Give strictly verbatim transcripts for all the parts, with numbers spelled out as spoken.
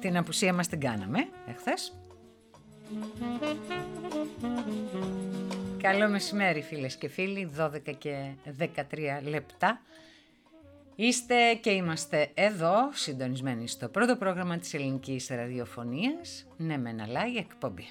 την απουσία μας την κάναμε εχθές. Καλό μεσημέρι φίλες και φίλοι, δώδεκα και δεκατρία λεπτά. Είστε και είμαστε εδώ, συντονισμένοι στο πρώτο πρόγραμμα της ελληνικής ραδιοφωνίας, ναι μεν αλλά η εκπομπή.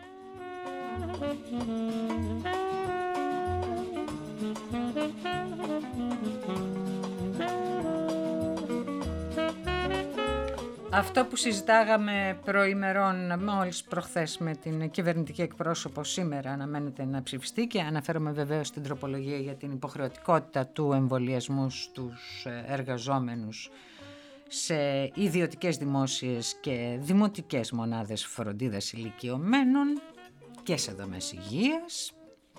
Αυτό που συζητάγαμε προημερών μόλις προχθές με την κυβερνητική εκπρόσωπο σήμερα αναμένεται να ψηφιστεί και αναφέρομαι βεβαίως στην τροπολογία για την υποχρεωτικότητα του εμβολιασμού στους εργαζόμενους σε ιδιωτικές, δημόσιες και δημοτικές μονάδες φροντίδας ηλικιωμένων και σε δομές υγείας.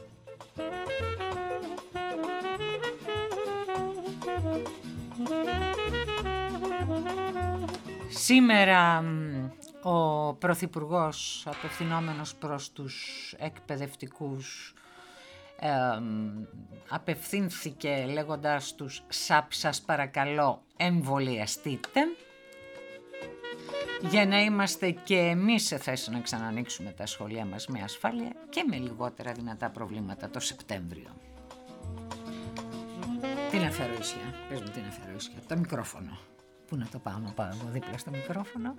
Σήμερα ο Πρωθυπουργός, απευθυνόμενος προς τους εκπαιδευτικούς, ε, απευθύνθηκε λέγοντας τους «Σαπ, σας παρακαλώ εμβολιαστείτε», για να είμαστε και εμείς σε θέση να ξανανοίξουμε τα σχολεία μας με ασφάλεια και με λιγότερα δυνατά προβλήματα το Σεπτέμβριο. Τι να φέρω ίσια, πες μου τι να φέρω ίσια, το μικρόφωνο. Πού να το πάω, να πάω εδώ δίπλα στο μικρόφωνο.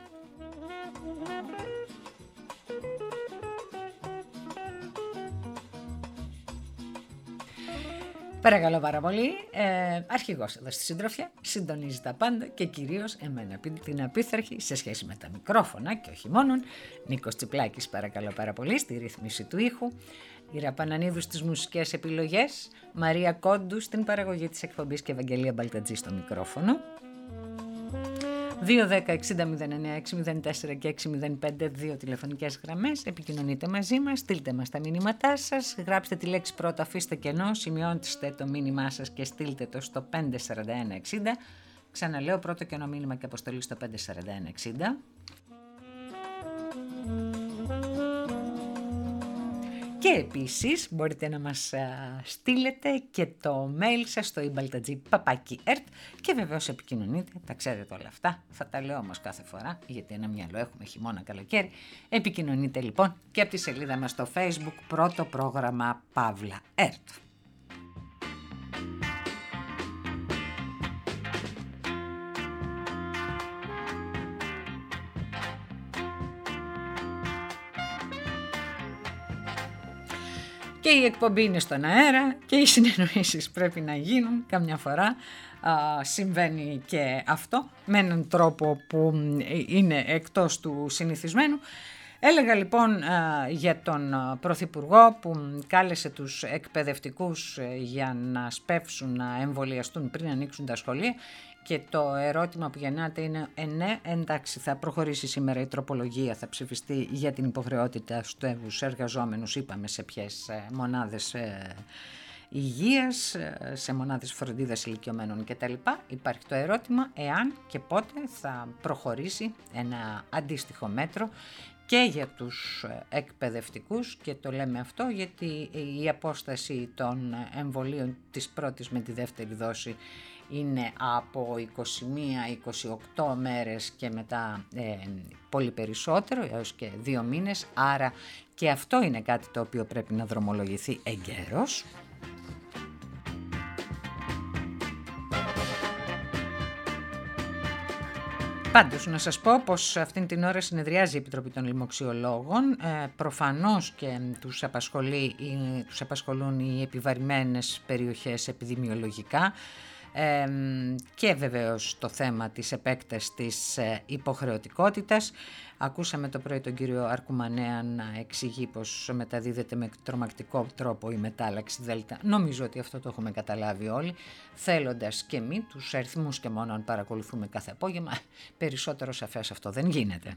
Παρακαλώ πάρα πολύ, ε, αρχηγός εδώ στη συντροφιά, συντονίζει τα πάντα και κυρίως εμένα την απίθαρχη σε σχέση με τα μικρόφωνα και όχι μόνον. Νίκος Τσιπλάκης παρακαλώ πάρα πολύ στη ρύθμιση του ήχου, η Ραπανανίδου στις μουσικές επιλογές, Μαρία Κόντου στην παραγωγή της εκπομπής και Ευαγγελία Μπαλτατζή στο μικρόφωνο. δύο δέκα εξήντα μηδέν εννέα έξι μηδέν τέσσερα και έξι μηδέν πέντε, δύο τηλεφωνικές γραμμές. Επικοινωνείτε μαζί μας, στείλτε μας τα μήνυματά σας, γράψτε τη λέξη πρώτα, αφήστε κενό, σημειώστε το μήνυμά σας και στείλτε το στο πέντε σαράντα ένα εξήντα. Ξαναλέω, πρώτο κενό μήνυμα και αποστολή στο πέντε σαράντα ένα εξήντα. Και επίσης μπορείτε να μας στείλετε και το mail σας στο ibaltadji παπάκι ερτ και βεβαίως επικοινωνείτε, τα ξέρετε όλα αυτά, θα τα λέω όμως κάθε φορά γιατί ένα μυαλό έχουμε χειμώνα καλοκαίρι. Επικοινωνείτε λοιπόν και από τη σελίδα μας στο Facebook, πρώτο πρόγραμμα Παύλα Ερτ. Και η εκπομπή είναι στον αέρα και οι συνεννοήσεις πρέπει να γίνουν. Καμιά φορά α, συμβαίνει και αυτό με έναν τρόπο που είναι εκτός του συνηθισμένου. Έλεγα λοιπόν α, για τον Πρωθυπουργό που κάλεσε τους εκπαιδευτικούς για να σπεύσουν να εμβολιαστούν πριν ανοίξουν τα σχολεία. Και το ερώτημα που γεννάται είναι ε, ναι, εντάξει, θα προχωρήσει σήμερα η τροπολογία, θα ψηφιστεί για την υποχρεότητα στους εργαζόμενους, είπαμε σε ποιες μονάδες ε, υγείας, σε μονάδες φροντίδας ηλικιωμένων κτλ. Υπάρχει το ερώτημα εάν και πότε θα προχωρήσει ένα αντίστοιχο μέτρο και για τους εκπαιδευτικούς, και το λέμε αυτό γιατί η απόσταση των εμβολίων της πρώτης με τη δεύτερη δόση είναι από είκοσι μία με είκοσι οκτώ μέρες και μετά ε, πολύ περισσότερο, έως και δύο μήνες, άρα και αυτό είναι κάτι το οποίο πρέπει να δρομολογηθεί εγκαίρως. Πάντως, να σας πω πως αυτήν την ώρα συνεδριάζει η Επιτροπή των Λοιμοξιολόγων. Ε, προφανώς και τους, απασχολεί, τους απασχολούν οι επιβαρημένες περιοχές επιδημιολογικά. Ε, και βεβαίως το θέμα της επέκτασης της ε, υποχρεωτικότητας. Ακούσαμε το πρωί τον κύριο Αρκουμανέα να εξηγεί πως μεταδίδεται με τρομακτικό τρόπο η μετάλλαξη Δέλτα. Νομίζω ότι αυτό το έχουμε καταλάβει όλοι, θέλοντας και μη τους αριθμούς και μόνο αν παρακολουθούμε κάθε απόγευμα, περισσότερο σαφές αυτό δεν γίνεται.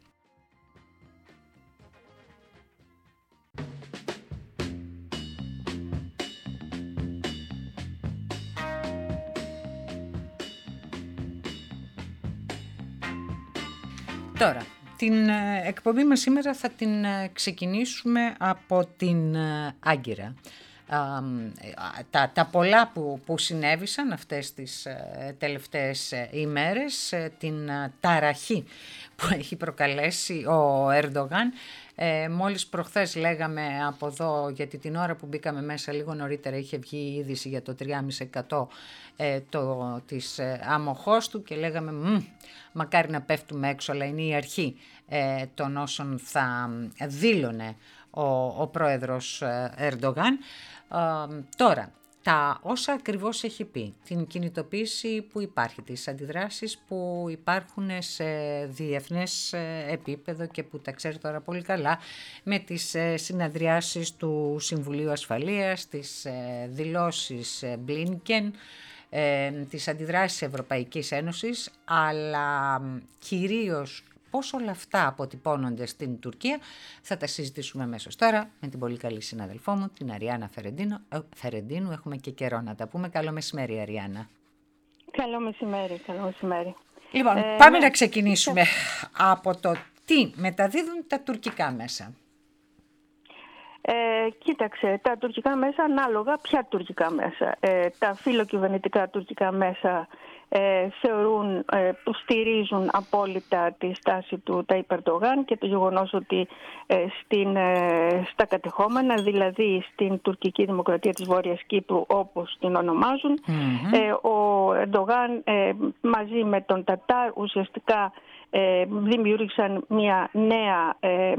Τώρα, την εκπομπή μας σήμερα θα την ξεκινήσουμε από την Άγκυρα. Τα, τα πολλά που, που συνέβησαν αυτές τις τελευταίες ημέρες, την ταραχή που έχει προκαλέσει ο Ερντογάν. Ε, μόλις προχθές λέγαμε από εδώ, γιατί την ώρα που μπήκαμε μέσα λίγο νωρίτερα είχε βγει η είδηση για το τρία κόμμα πέντε τοις εκατό ε, το, της ε, άμοχος του και λέγαμε μακάρι να πέφτουμε έξω, αλλά είναι η αρχή ε, των όσων θα δήλωνε ο, ο πρόεδρος Ερντογάν. Ε, τώρα, τα όσα ακριβώς έχει πει, την κινητοποίηση που υπάρχει, τις αντιδράσεις που υπάρχουν σε διεθνές επίπεδο και που τα ξέρει τώρα πολύ καλά, με τις συναντριάσεις του Συμβουλίου Ασφαλείας, τις δηλώσεις Blinken, τις αντιδράσεις Ευρωπαϊκής Ένωσης, αλλά κυρίως πώς όλα αυτά αποτυπώνονται στην Τουρκία, θα τα συζητήσουμε αμέσως τώρα με την πολύ καλή συναδελφό μου, την Αριάννα Φερεντίνου. Φερεντίνου. Έχουμε και καιρό να τα πούμε. Καλό μεσημέρι, Αριάννα. Καλό μεσημέρι, καλό μεσημέρι. Λοιπόν, ε, πάμε ναι. να ξεκινήσουμε από το τι μεταδίδουν τα τουρκικά μέσα. Ε, κοίταξε, τα τουρκικά μέσα ανάλογα ποια τουρκικά μέσα. Ε, τα φιλοκυβερνητικά τουρκικά μέσα ε, θεωρούν, ε, που στηρίζουν απόλυτα τη στάση του Ταϊπ Ερντογάν και το γεγονός ότι ε, στην, ε, στα κατεχόμενα, δηλαδή στην τουρκική δημοκρατία της Βόρειας Κύπρου όπως την ονομάζουν, mm-hmm. ε, ο Ερντογάν ε, μαζί με τον Τατάρ ουσιαστικά δημιούργησαν μια νέα,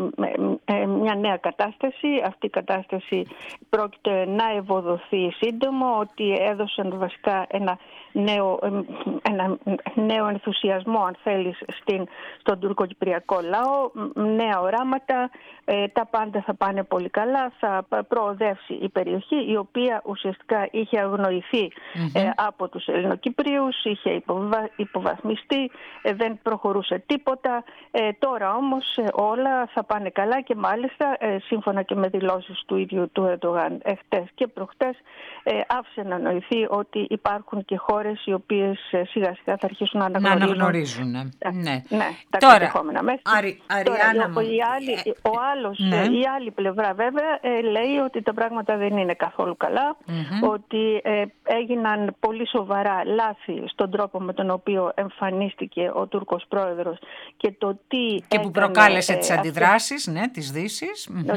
μια νέα κατάσταση. Αυτή η κατάσταση πρόκειται να ευοδοθεί σύντομα, ότι έδωσαν βασικά ένα νέο, ένα νέο ενθουσιασμό, αν θέλεις, στην, στον τουρκοκυπριακό λαό, νέα οράματα, τα πάντα θα πάνε πολύ καλά, θα προοδεύσει η περιοχή, η οποία ουσιαστικά είχε αγνοηθεί mm-hmm. από τους Ελληνοκυπρίους, είχε υποβα, υποβαθμιστεί, δεν προχωρούσε τίποτα. Ε, τώρα όμως ε, όλα θα πάνε καλά και μάλιστα ε, σύμφωνα και με δηλώσεις του ίδιου του Ερντογάν εχθές και προχτές ε, άφησε να νοηθεί ότι υπάρχουν και χώρες οι οποίες ε, σιγά σιγά θα αρχίσουν να αναγνωρίζουν, να αναγνωρίζουν ναι. Ναι. Ναι, τα τώρα, κατεχόμενα μέσα. Αρι, Αριάννα τώρα, η άλλη, ο άλλος, ναι. η άλλη πλευρά βέβαια ε, λέει ότι τα πράγματα δεν είναι καθόλου καλά, mm-hmm. ότι ε, έγιναν πολύ σοβαρά λάθη στον τρόπο με τον οποίο εμφανίστηκε ο Τούρκος πρόεδρος και το τι και έκανε, που προκάλεσε ε, τις αντιδράσεις, αυτό, ναι, της Δύσης. Ε,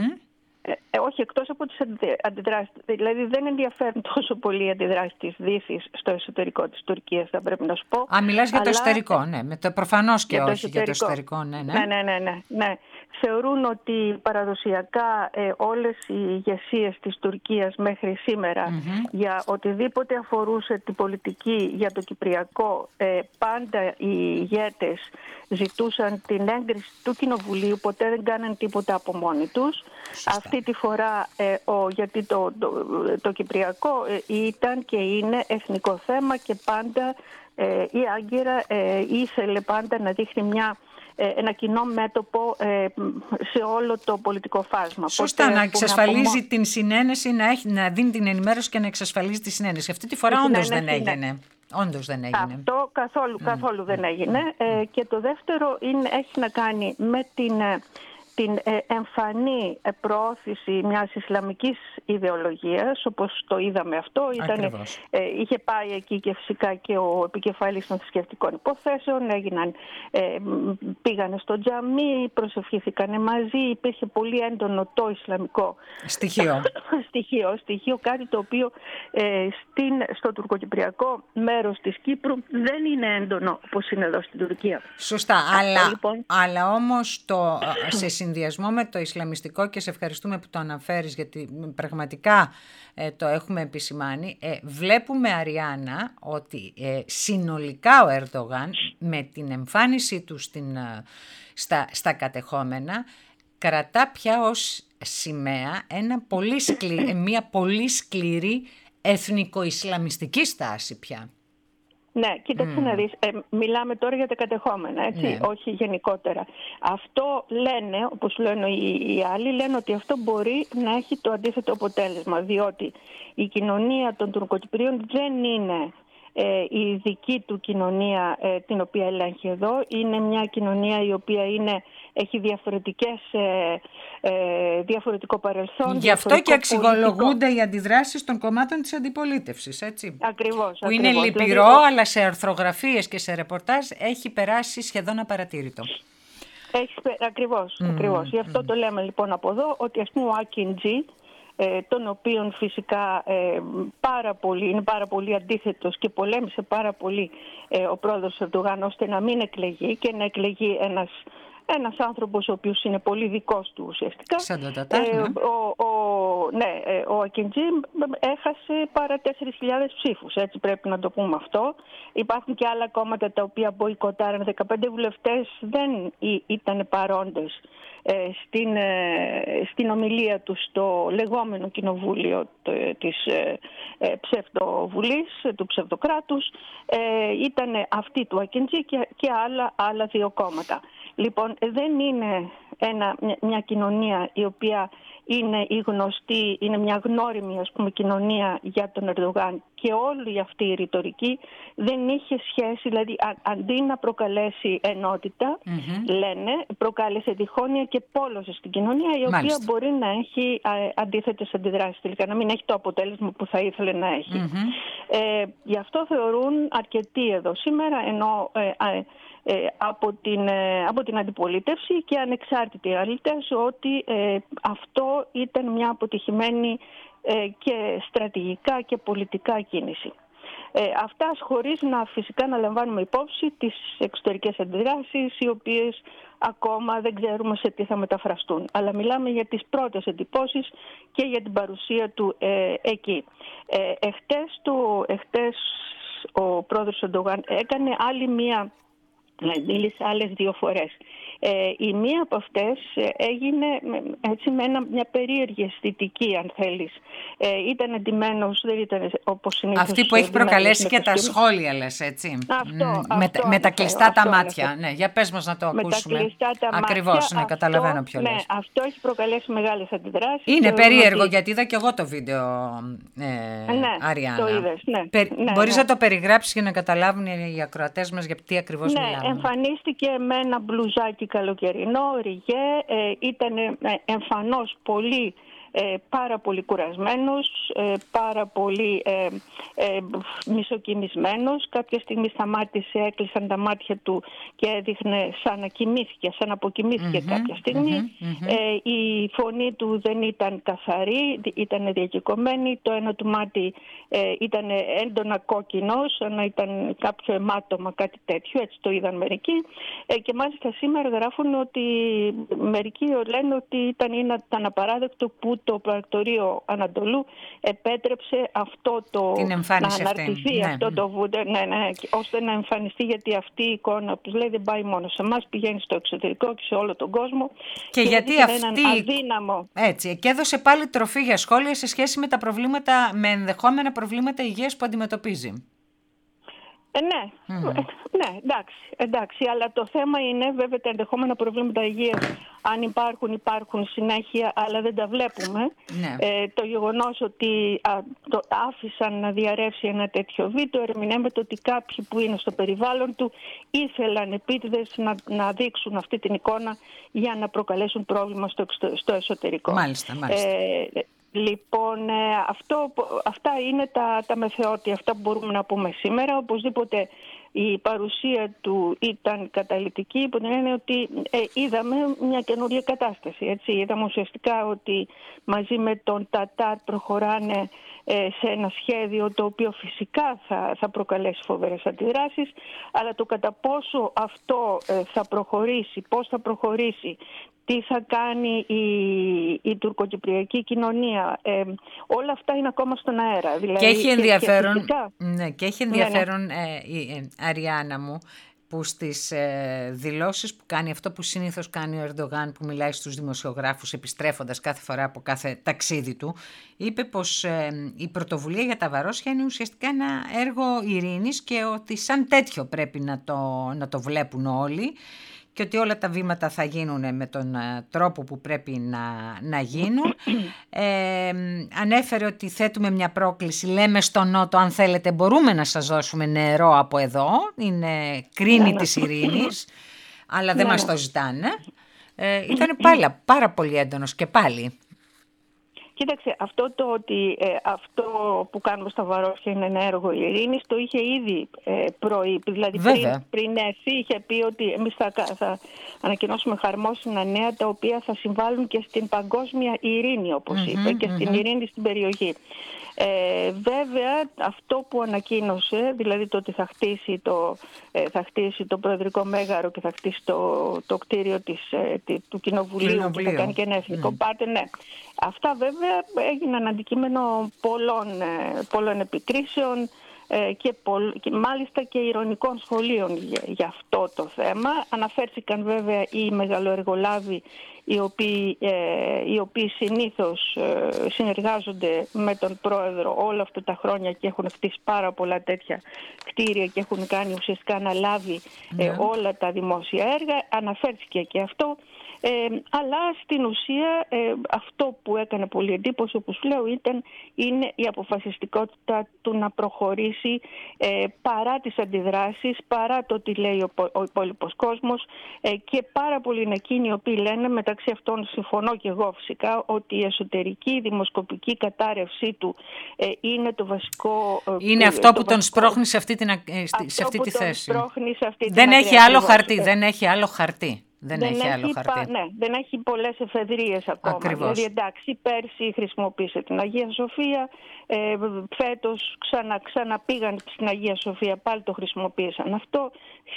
ε, όχι, εκτός από τις αντιδράσεις. Δηλαδή δεν ενδιαφέρουν τόσο πολύ οι αντιδράσεις της Δύσης στο εσωτερικό της Τουρκίας, θα πρέπει να σου πω. Α, μιλάς για αλλά, το εσωτερικό, ναι. Με το προφανώς και όχι το για το εσωτερικό, ναι, ναι. Ναι, ναι, ναι, ναι, ναι. Θεωρούν ότι παραδοσιακά ε, όλες οι ηγεσίες της Τουρκίας μέχρι σήμερα mm-hmm. για οτιδήποτε αφορούσε την πολιτική για το Κυπριακό, ε, πάντα οι ηγέτες ζητούσαν την έγκριση του Κοινοβουλίου, ποτέ δεν κάναν τίποτα από μόνοι τους. Σωστά. Αυτή τη φορά, ε, ο, γιατί το, το, το, το Κυπριακό ε, ήταν και είναι εθνικό θέμα και πάντα ε, η Άγκυρα ε, ήθελε πάντα να δείχνει μια ένα κοινό μέτωπο ε, σε όλο το πολιτικό φάσμα. Σωστά, Ποτέ, να εξασφαλίζει να την συνένεση, να, έχει, να δίνει την ενημέρωση και να εξασφαλίζει τη συνένεση. Αυτή τη φορά όντως δεν έγινε. Ναι. Όντως δεν έγινε. Αυτό καθόλου, καθόλου mm. δεν έγινε. Mm. Ε, και το δεύτερο είναι, έχει να κάνει με την... την εμφανή προώθηση μιας Ισλαμικής ιδεολογίας, όπως το είδαμε αυτό. Ήταν, ε, είχε πάει εκεί και φυσικά και ο επικεφαλής των θρησκευτικών υποθέσεων, έγιναν, ε, πήγανε στο τζαμί, προσευχήθηκαν μαζί, υπήρχε πολύ έντονο το Ισλαμικό στοιχείο. στοιχείο, στοιχείο κάτι το οποίο ε, στην, στο τουρκοκυπριακό μέρος της Κύπρου δεν είναι έντονο όπως είναι εδώ στην Τουρκία. Σωστά, αλλά, λοιπόν... αλλά όμως το, σε συνδυασμό με το Ισλαμιστικό, και σε ευχαριστούμε που το αναφέρεις γιατί πραγματικά ε, το έχουμε επισημάνει, ε, βλέπουμε, Αριάννα, ότι ε, συνολικά ο Ερντογάν με την εμφάνισή του στην, στα, στα κατεχόμενα κρατά πια ως σημαία ένα πολύ σκλη, μια πολύ σκληρή εθνικο-ισλαμιστική στάση πια. Ναι, κοίταξε mm. να δεις, ε, μιλάμε τώρα για τα κατεχόμενα, έτσι, ναι. όχι γενικότερα. Αυτό λένε, όπως λένε οι, οι άλλοι, λένε ότι αυτό μπορεί να έχει το αντίθετο αποτέλεσμα, διότι η κοινωνία των Τουρκοκυπρίων δεν είναι ε, η δική του κοινωνία ε, την οποία ελέγχει εδώ. Είναι μια κοινωνία η οποία είναι, έχει διαφορετικές, ε, ε, διαφορετικό παρελθόν. Γι' αυτό και αξιολογούνται πολιτικό. Οι αντιδράσεις των κομμάτων της αντιπολίτευσης, έτσι. Ακριβώς. Που ακριβώς. είναι λυπηρό, δηλαδή, αλλά σε αρθρογραφίες και σε ρεπορτάζ έχει περάσει σχεδόν απαρατήρητο. Έχεις, ακριβώς, mm, ακριβώς. Γι' αυτό mm. το λέμε λοιπόν από εδώ, ότι ας πούμε ο Ακιντζή, ε, τον οποίον φυσικά ε, πάρα πολύ, είναι πάρα πολύ αντίθετος και πολέμησε πάρα πολύ ε, ο πρόεδρος Ερντογάν ώστε να μην εκλεγεί και να εκλεγεί ένας Ένας άνθρωπος ο οποίος είναι πολύ δικός του ουσιαστικά. Σαν το Τατάρ, ναι. Ε, ο, ο, ναι, ο Ακιντζή έχασε παρά τέσσερις χιλιάδες ψήφους, έτσι πρέπει να το πούμε αυτό. Υπάρχουν και άλλα κόμματα τα οποία μποϊκοτάραν. δεκαπέντε βουλευτές δεν ήταν παρόντες ε, στην, ε, στην ομιλία του στο λεγόμενο κοινοβούλιο της ε, ε, ψευτοβουλής, του ψευτοκράτους. Ε, ήταν αυτή του Ακιντζή και, και άλλα, άλλα δύο κόμματα. Λοιπόν, δεν είναι ένα, μια, μια κοινωνία η οποία είναι η γνωστή, είναι μια γνώριμη ας πούμε, κοινωνία για τον Ερντογάν και όλη αυτή η ρητορική δεν είχε σχέση, δηλαδή α, αντί να προκαλέσει ενότητα, mm-hmm. λένε, προκάλεσε διχόνοια και πόλωση στην κοινωνία η οποία Μάλιστα. μπορεί να έχει α, αντίθετες αντιδράσεις τελικά, να μην έχει το αποτέλεσμα που θα ήθελε να έχει. Mm-hmm. Ε, γι' αυτό θεωρούν αρκετοί εδώ σήμερα, ενώ ε, ε, Ε, από, την, ε, από την αντιπολίτευση και ανεξάρτητοι αναλυτές ότι ε, αυτό ήταν μια αποτυχημένη ε, και στρατηγικά και πολιτικά κίνηση. Ε, αυτά χωρίς να φυσικά να λαμβάνουμε υπόψη τις εξωτερικές αντιδράσεις οι οποίες ακόμα δεν ξέρουμε σε τι θα μεταφραστούν. Αλλά μιλάμε για τις πρώτες εντυπώσεις και για την παρουσία του ε, εκεί. Ε, εχτες, το, εχτες ο πρόεδρος Ερντογάν έκανε άλλη μία μίλησε άλλες δύο φορές. Ε, η μία από αυτές έγινε έτσι με ένα, μια περίεργη αισθητική, αν θέλεις. Ε, ήταν εντυμένος, δεν ήταν όπως συνήθως. Αυτή που έχει προκαλέσει και τα σχόλια, λες, έτσι. Αυτό, mm, αυτό, με, αυτό, με τα κλειστά αυτό, τα αυτό, μάτια. αυτό. Ναι, για πες μας να το ακούσουμε. Με τα κλειστά τα Ακριβώς, μάτια. ναι, Αυτό, καταλαβαίνω ποιο ναι, λες. αυτό έχει προκαλέσει μεγάλες αντιδράσεις. Είναι περίεργο, ότι... γιατί είδα και εγώ το βίντεο, ε, ναι, Αριάννα. Το είδες, ναι. Περι... ναι Μπορείς ναι. να το περιγράψεις για να καταλάβουν οι ακροατές μας για τι ακριβώς ναι, μιλάμε. Εμφανίστηκε με ένα μπλουζάκι καλοκαιρινό, ριγέ, ε, ήταν ε, εμφανώς πολύ, ε, πάρα πολύ κουρασμένος, ε, πάρα πολύ ε, ε, μισοκινησμένος. Κάποια στιγμή σταμάτησε, έκλεισαν τα μάτια του και έδειχνε σαν να κοιμήθηκε, σαν να αποκοιμήθηκε mm-hmm, κάποια στιγμή. Mm-hmm, ε, η φωνή του δεν ήταν καθαρή, ήταν διακεκομένη, το ένα του μάτι ε, ήταν έντονα κόκκινο, σαν να ήταν κάποιο αιμάτωμα, κάτι τέτοιο, έτσι το είδαν μερικοί. Ε, και μάλιστα σήμερα γράφουν ότι μερικοί λένε ότι ήταν, ήταν απαράδεκτο που το πρακτορείο Ανατολού επέτρεψε αυτό το να αναρτηθεί ναι. αυτό το βούντε, ναι, ναι, ώστε να εμφανιστεί, γιατί αυτή η εικόνα που λέει δεν πάει μόνο σε εμάς, πηγαίνει στο εξωτερικό και σε όλο τον κόσμο. Και, και γιατί αυτή αδύναμο. Έτσι, και έδωσε πάλι τροφή για σχόλια σε σχέση με τα προβλήματα, με ενδεχόμενα προβλήματα υγείας που αντιμετωπίζει. Ε, ναι, mm. ε, ναι εντάξει, εντάξει, αλλά το θέμα είναι βέβαια τα ενδεχόμενα προβλήματα υγείας, αν υπάρχουν, υπάρχουν συνέχεια, αλλά δεν τα βλέπουμε. Ναι. Ε, το γεγονός ότι α, το άφησαν να διαρρεύσει ένα τέτοιο βίντεο ερμηνεύεται ότι κάποιοι που είναι στο περιβάλλον του ήθελαν επίτηδες να, να δείξουν αυτή την εικόνα για να προκαλέσουν πρόβλημα στο, στο εσωτερικό. Μάλιστα, μάλιστα. Ε, Λοιπόν, αυτό, αυτά είναι τα, τα μεθεώδη, αυτά που μπορούμε να πούμε σήμερα. Οπωσδήποτε η παρουσία του ήταν καταλυτική, υπό την έννοια ότι ε, είδαμε μια καινούργια κατάσταση. Έτσι. Είδαμε ουσιαστικά ότι μαζί με τον Τατάρ προχωράνε ε, σε ένα σχέδιο το οποίο φυσικά θα, θα προκαλέσει φοβερές αντιδράσεις, αλλά το κατά πόσο αυτό ε, θα προχωρήσει, πώς θα προχωρήσει, τι θα κάνει η, η τουρκοκυπριακή κοινωνία. Ε, όλα αυτά είναι ακόμα στον αέρα. Δηλαδή, και έχει ενδιαφέρον, και, και ναι, και έχει ενδιαφέρον ναι, ναι. Ε, ε, Αριάννα μου, που στις ε, δηλώσεις που κάνει, αυτό που συνήθως κάνει ο Ερντογάν, που μιλάει στους δημοσιογράφους επιστρέφοντας κάθε φορά από κάθε ταξίδι του, είπε πως ε, η πρωτοβουλία για τα Βαρόσια είναι ουσιαστικά ένα έργο ειρήνης και ότι σαν τέτοιο πρέπει να το, να το βλέπουν όλοι, και ότι όλα τα βήματα θα γίνουν με τον τρόπο που πρέπει να, να γίνουν. Ε, ανέφερε ότι θέτουμε μια πρόκληση, λέμε στον Νότο, αν θέλετε μπορούμε να σας δώσουμε νερό από εδώ, είναι κρίνη της ειρήνης, αλλά δεν μας το ζητάνε. Ε, ήταν πάλι πάρα πολύ έντονος και πάλι. Κοίταξε, αυτό το ότι ε, αυτό που κάνουμε στα Βαρόσια είναι ένα έργο ειρήνης, το είχε ήδη ε, προείπει. Δηλαδή πριν, πριν έρθει είχε πει ότι εμείς θα, θα ανακοινώσουμε χαρμόσυνα νέα τα οποία θα συμβάλλουν και στην παγκόσμια ειρήνη, όπως mm-hmm, είπε, και mm-hmm. στην ειρήνη στην περιοχή. Ε, βέβαια, αυτό που ανακοίνωσε, δηλαδή το ότι θα χτίσει το, ε, θα χτίσει το Προεδρικό Μέγαρο και θα χτίσει το, το κτίριο της, ε, του Κοινοβουλίου, Κοινοβουλίου και θα κάνει και ένα εθνικό mm. πάρτι, ναι. Αυτά βέβαια έγιναν αντικείμενο πολλών, ε, πολλών επικρίσεων ε, και, πολλ, και μάλιστα και ειρωνικών σχολείων για, για αυτό το θέμα. Αναφέρθηκαν βέβαια οι μεγαλοεργολάβοι οι οποίοι, ε, οι οποίοι συνήθως ε, συνεργάζονται με τον πρόεδρο όλα αυτά τα χρόνια και έχουν χτίσει πάρα πολλά τέτοια κτίρια και έχουν κάνει ουσιαστικά αναλάβει ε, yeah. όλα τα δημόσια έργα. Αναφέρθηκε και αυτό. Ε, αλλά στην ουσία ε, αυτό που έκανε πολύ εντύπωση, όπως σου λέω, ήταν, είναι η αποφασιστικότητα του να προχωρήσει ε, παρά τις αντιδράσεις, παρά το τι λέει ο, ο υπόλοιπος κόσμος ε, και πάρα πολλοί είναι εκείνοι οι οποίοι λένε, μεταξύ αυτών συμφωνώ και εγώ φυσικά, ότι η εσωτερική δημοσκοπική κατάρρευσή του ε, είναι το βασικό... Είναι ε, αυτό το που βασικό, τον σπρώχνει σε αυτή, την, σε αυτή τη θέση. Σε αυτή δεν την έχει άλλο χαρτί, ε, δεν έχει άλλο χαρτί. Δεν, δεν, έχει άλλο χαρτί. Πα, ναι, δεν έχει πολλές εφεδρείες ακόμα. Ακριβώς. Δηλαδή, εντάξει, πέρσι χρησιμοποίησε την Αγία Σοφία, ε, φέτος ξανα, ξαναπήγαν στην Αγία Σοφία, πάλι το χρησιμοποίησαν αυτό,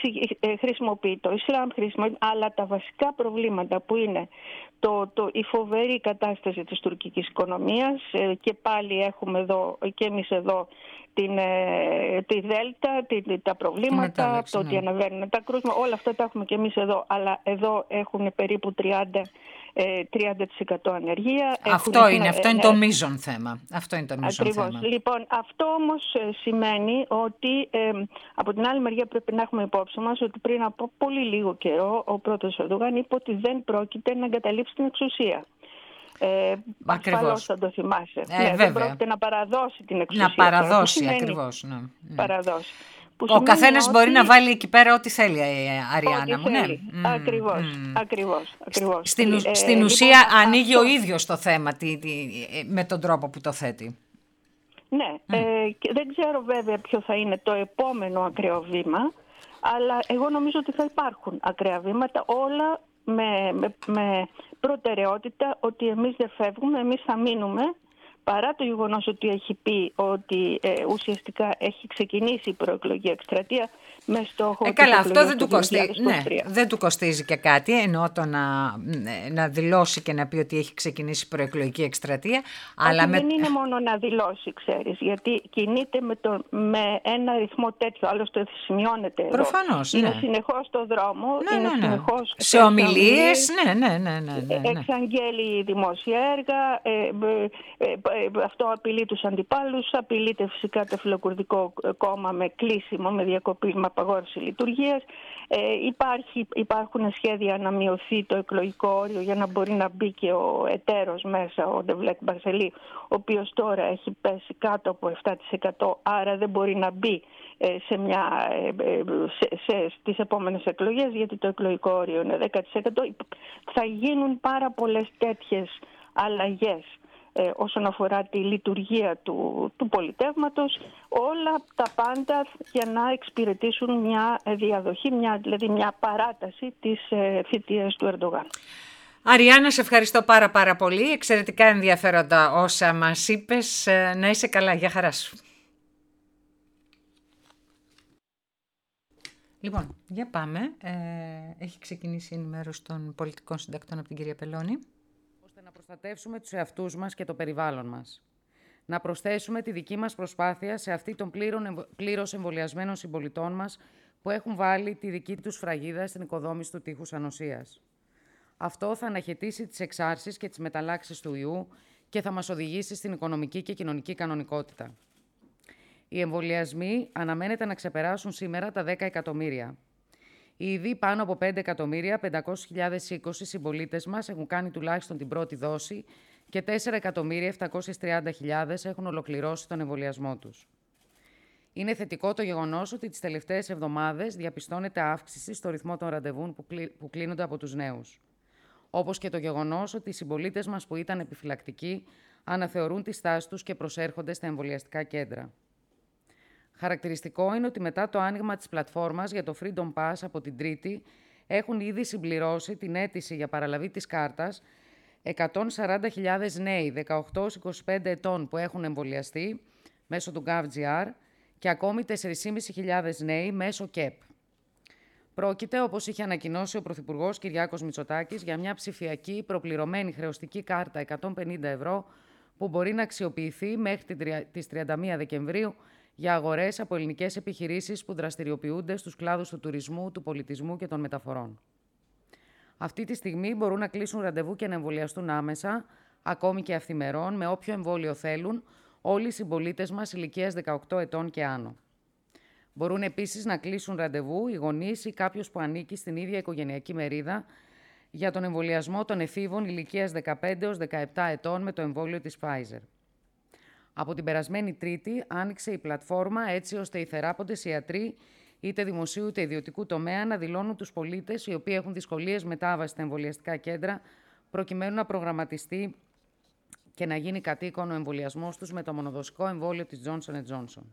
ε, χρησιμοποιεί το Ισλάμ, χρησιμοποιεί, αλλά τα βασικά προβλήματα που είναι το, το, η φοβερή κατάσταση της τουρκικής οικονομίας ε, και πάλι έχουμε εδώ, και εμείς εδώ, την, ε, τη Δέλτα, τη, τα προβλήματα, το ότι ναι. αναβαίνουν τα κρούσματα, όλα αυτά τα έχουμε και εμείς εδώ, αλλά εδώ έχουν περίπου τριάντα τοις εκατό ανεργία. Αυτό έχουν, είναι, αυτό είναι ε, το μείζον θέμα. Αυτό είναι το μείζον ακριβώς. θέμα. Λοιπόν, αυτό όμως ε, σημαίνει ότι ε, από την άλλη μεριά πρέπει να έχουμε υπόψη μας ότι πριν από πολύ λίγο καιρό ο πρώτος Ερντογάν είπε ότι δεν πρόκειται να εγκαταλείψει την εξουσία. Ε, ασφαλώς θα το θυμάσαι. Ε, ναι, δεν πρόκειται να παραδώσει την εξουσία. Να παραδώσει, ακριβώς. Ναι. Παραδώσει. Ο καθένας ότι... μπορεί να βάλει εκεί πέρα ό,τι θέλει, Αριάννα μου. Ναι. Ακριβώς, mm. ακριβώς, ακριβώς. Στην, ε, στην ε, ουσία λοιπόν, ανοίγει αυτό... ο ίδιος το θέμα τι, τι, με τον τρόπο που το θέτει. Ναι, mm. ε, και δεν ξέρω βέβαια ποιο θα είναι το επόμενο ακραίο βήμα, αλλά εγώ νομίζω ότι θα υπάρχουν ακραία βήματα, όλα με, με, με προτεραιότητα ότι εμείς δεν φεύγουμε, εμείς θα μείνουμε, παρά το γεγονός ότι έχει πει ότι ε, ουσιαστικά έχει ξεκινήσει η προεκλογική εκστρατεία με στόχο... Ε, καλά, αυτό δεν του, κοστίζει, ναι, δεν του κοστίζει και κάτι, εννοώ το να, να δηλώσει και να πει ότι έχει ξεκινήσει η προεκλογική εκστρατεία. Αλλά με... δεν είναι μόνο να δηλώσει, ξέρεις, γιατί κινείται με, το, με ένα ρυθμό τέτοιο, άλλωστε σημειώνεται εδώ. Προφανώς, είναι ναι. συνεχώς στο δρόμο, ναι, είναι ναι, ναι. συνεχώς... Σε ομιλίες, ναι, ναι, ναι, ναι, ναι. Εξαγγέλει δημόσια έργα, ε, ε, ε, ε, αυτό απειλεί τους αντιπάλους, απειλείται φυσικά το φιλοκουρδικό κόμμα με κλείσιμο, με διακοπή, με απαγόρευση λειτουργίας. Ε, υπάρχει, υπάρχουν σχέδια να μειωθεί το εκλογικό όριο για να μπορεί να μπει και ο εταίρος μέσα, ο Ντεβλέκ Μπαρσελή, ο οποίος τώρα έχει πέσει κάτω από επτά τοις εκατό, άρα δεν μπορεί να μπει ε, σε μια, ε, σε, σε, στις επόμενες εκλογές, γιατί το εκλογικό όριο είναι δέκα τοις εκατό. Θα γίνουν πάρα πολλές τέτοιες αλλαγές Ε, όσον αφορά τη λειτουργία του, του πολιτεύματος, όλα τα πάντα για να εξυπηρετήσουν μια διαδοχή, μια, δηλαδή μια παράταση της ε, θητείας του Ερντογάν. Αριάννα, σε ευχαριστώ πάρα πάρα πολύ. Εξαιρετικά ενδιαφέροντα όσα μας είπες. Ε, να είσαι καλά. Γεια χαρά σου. Λοιπόν, για πάμε. Ε, έχει ξεκινήσει η ενημέρωση των πολιτικών συντακτών από την κυρία Πελώνη. Να προστατεύσουμε τους εαυτούς μας και το περιβάλλον μας. Να προσθέσουμε τη δική μας προσπάθεια σε αυτή των πλήρως εμβολιασμένων συμπολιτών μας που έχουν βάλει τη δική τους φραγίδα στην οικοδόμηση του τείχους ανοσίας. Αυτό θα αναχαιτήσει τις εξάρσεις και τις μεταλλάξεις του ιού και θα μας οδηγήσει στην οικονομική και κοινωνική κανονικότητα. Οι εμβολιασμοί αναμένεται να ξεπεράσουν σήμερα τα δέκα εκατομμύρια. Ήδη πάνω από πέντε εκατομμύρια πεντακόσιες χιλιάδες είκοσι συμπολίτες μας έχουν κάνει τουλάχιστον την πρώτη δόση και τέσσερα εκατομμύρια επτακόσιες τριάντα χιλιάδες έχουν ολοκληρώσει τον εμβολιασμό τους. Είναι θετικό το γεγονός ότι τις τελευταίες εβδομάδες διαπιστώνεται αύξηση στο ρυθμό των ραντεβού που κλείνονται από τους νέους. όπως και το γεγονός ότι οι συμπολίτες μας που ήταν επιφυλακτικοί αναθεωρούν τη στάση τους και προσέρχονται στα εμβολιαστικά κέντρα. Χαρακτηριστικό είναι ότι μετά το άνοιγμα της πλατφόρμας για το Freedom Pass από την Τρίτη έχουν ήδη συμπληρώσει την αίτηση για παραλαβή της κάρτας εκατόν σαράντα χιλιάδες νέοι δεκαοκτώ έως είκοσι πέντε ετών που έχουν εμβολιαστεί μέσω του GovGR και ακόμη τέσσερις χιλιάδες πεντακόσιοι νέοι μέσω ΚΕΠ. Πρόκειται, όπως είχε ανακοινώσει ο Πρωθυπουργός Κυριάκος Μητσοτάκης, για μια ψηφιακή προπληρωμένη χρεωστική κάρτα εκατόν πενήντα ευρώ που μπορεί να αξιοποιηθεί μέχρι τις τριάντα μία Δεκεμβρίου για αγορές από ελληνικές επιχειρήσεις που δραστηριοποιούνται στους κλάδους του τουρισμού, του πολιτισμού και των μεταφορών. Αυτή τη στιγμή μπορούν να κλείσουν ραντεβού και να εμβολιαστούν άμεσα, ακόμη και αυθημερών, με όποιο εμβόλιο θέλουν, όλοι οι συμπολίτες μας ηλικίας δεκαοκτώ ετών και άνω. Μπορούν επίσης να κλείσουν ραντεβού οι γονείς ή κάποιος που ανήκει στην ίδια οικογενειακή μερίδα για τον εμβολιασμό των εφήβων ηλικίας δεκαπέντε έως δεκαεπτά ετών με το εμβόλιο της Pfizer. Από την περασμένη Τρίτη άνοιξε η πλατφόρμα έτσι ώστε οι θεράποντες ιατροί είτε δημοσίου είτε ιδιωτικού τομέα να δηλώνουν τους πολίτες οι οποίοι έχουν δυσκολίες μετάβασης στα εμβολιαστικά κέντρα προκειμένου να προγραμματιστεί και να γίνει κατοίκον ο εμβολιασμός τους με το μονοδοσικό εμβόλιο της Johnson εντ Johnson.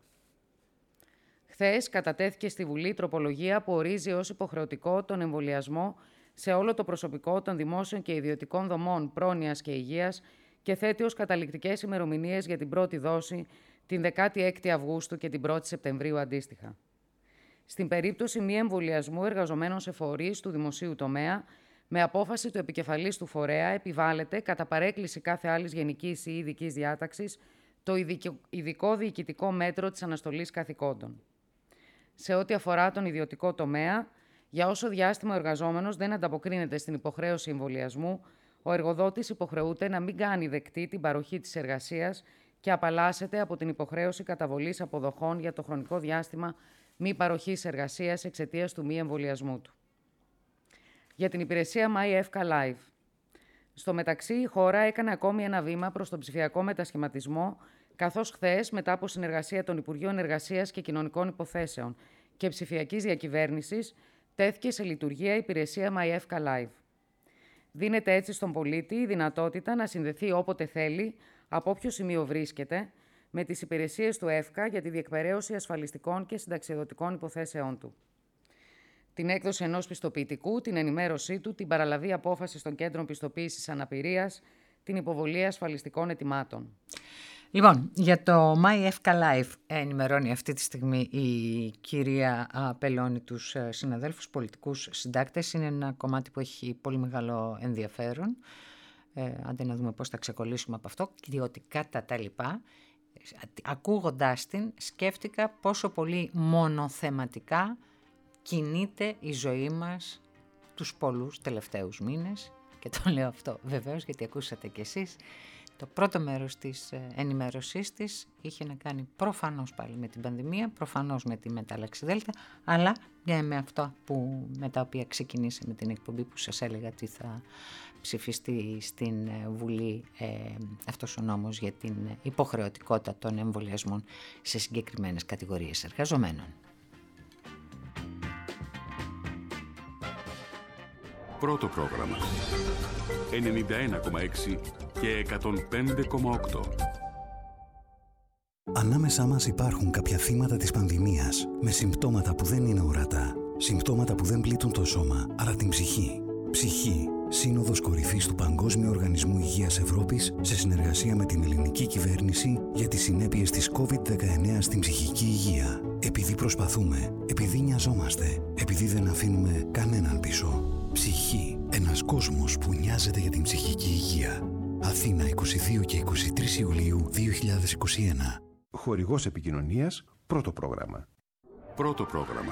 Χθες κατατέθηκε στη Βουλή τροπολογία που ορίζει ως υποχρεωτικό τον εμβολιασμό σε όλο το προσωπικό των δημόσιων και ιδιωτικών δομών πρόνοιας και υγείας και θέτει ως καταληκτικές ημερομηνίες για την πρώτη δόση την δεκάτη έκτη Αυγούστου και την πρώτη Σεπτεμβρίου αντίστοιχα. Στην περίπτωση μη εμβολιασμού εργαζομένων σε φορείς του δημοσίου τομέα, με απόφαση του επικεφαλής του φορέα επιβάλλεται, κατά παρέκκληση κάθε άλλης γενικής ή ειδικής διάταξης, το ειδικό διοικητικό μέτρο της αναστολής καθηκόντων. Σε ό,τι αφορά τον ιδιωτικό τομέα, για όσο διάστημα ο εργαζόμενος δεν ανταποκρίνεται στην υποχρέωση εμβολιασμού, ο εργοδότης υποχρεούται να μην κάνει δεκτή την παροχή της εργασίας και απαλλάσσεται από την υποχρέωση καταβολής αποδοχών για το χρονικό διάστημα μη παροχής εργασίας εξαιτίας του μη εμβολιασμού του. Για την υπηρεσία MyEFCA Live. Στο μεταξύ, η χώρα έκανε ακόμη ένα βήμα προς τον ψηφιακό μετασχηματισμό, καθώς χθες, μετά από συνεργασία των Υπουργείων Εργασίας και Κοινωνικών Υποθέσεων και Ψηφιακής Διακυβέρνησης, τέθηκε σε λειτουργία η υπηρεσία MyEFCA Live. Δίνεται έτσι στον πολίτη η δυνατότητα να συνδεθεί όποτε θέλει, από όποιο σημείο βρίσκεται, με τις υπηρεσίες του ΕΦΚΑ για τη διεκπεραίωση ασφαλιστικών και συνταξιοδοτικών υποθέσεών του. Την έκδοση ενός πιστοποιητικού, την ενημέρωσή του, την παραλαβή απόφασης των κέντρων πιστοποίησης αναπηρίας, την υποβολή ασφαλιστικών αιτημάτων. Λοιπόν, για το MyEFCA Live ενημερώνει αυτή τη στιγμή η κυρία Πελώνη τους συναδέλφους πολιτικούς συντάκτες. Είναι ένα κομμάτι που έχει πολύ μεγάλο ενδιαφέρον. Ε, άντε να δούμε πώς θα ξεκολλήσουμε από αυτό, διότι κατά τα λοιπά, ακούγοντάς την, σκέφτηκα πόσο πολύ μονοθεματικά κινείται η ζωή μας τους πολλούς τελευταίους μήνες. Και το λέω αυτό βεβαίως γιατί ακούσατε κι εσείς. Το πρώτο μέρος της ενημέρωσής της είχε να κάνει προφανώς πάλι με την πανδημία, προφανώς με τη μετάλλαξη Δέλτα, αλλά με αυτό που, με τα οποία ξεκινήσαμε την εκπομπή που σας έλεγα ότι θα ψηφιστεί στην Βουλή ε, αυτός ο νόμος για την υποχρεωτικότητα των εμβολιασμών σε συγκεκριμένες κατηγορίες εργαζομένων. Πρώτο πρόγραμμα ενενήντα ένα κόμμα έξι και εκατόν πέντε κόμμα οκτώ. Ανάμεσά μας υπάρχουν κάποια θύματα της πανδημίας με συμπτώματα που δεν είναι ορατά. Συμπτώματα που δεν πλήττουν το σώμα, αλλά την ψυχή. Ψυχή. Σύνοδος κορυφής του Παγκόσμιου Οργανισμού Υγείας Ευρώπης σε συνεργασία με την ελληνική κυβέρνηση για τις συνέπειες της κόβιντ δεκαεννέα στην ψυχική υγεία. Επειδή προσπαθούμε, επειδή νοιαζόμαστε, επειδή δεν αφήνουμε κανέναν πίσω. Ψυχή. Ένας κόσμος που νοιάζεται για την ψυχική υγεία. Αθήνα είκοσι δύο και είκοσι τρεις Ιουλίου δύο χιλιάδες είκοσι ένα. Χορηγός επικοινωνίας, πρώτο πρόγραμμα. Πρώτο πρόγραμμα.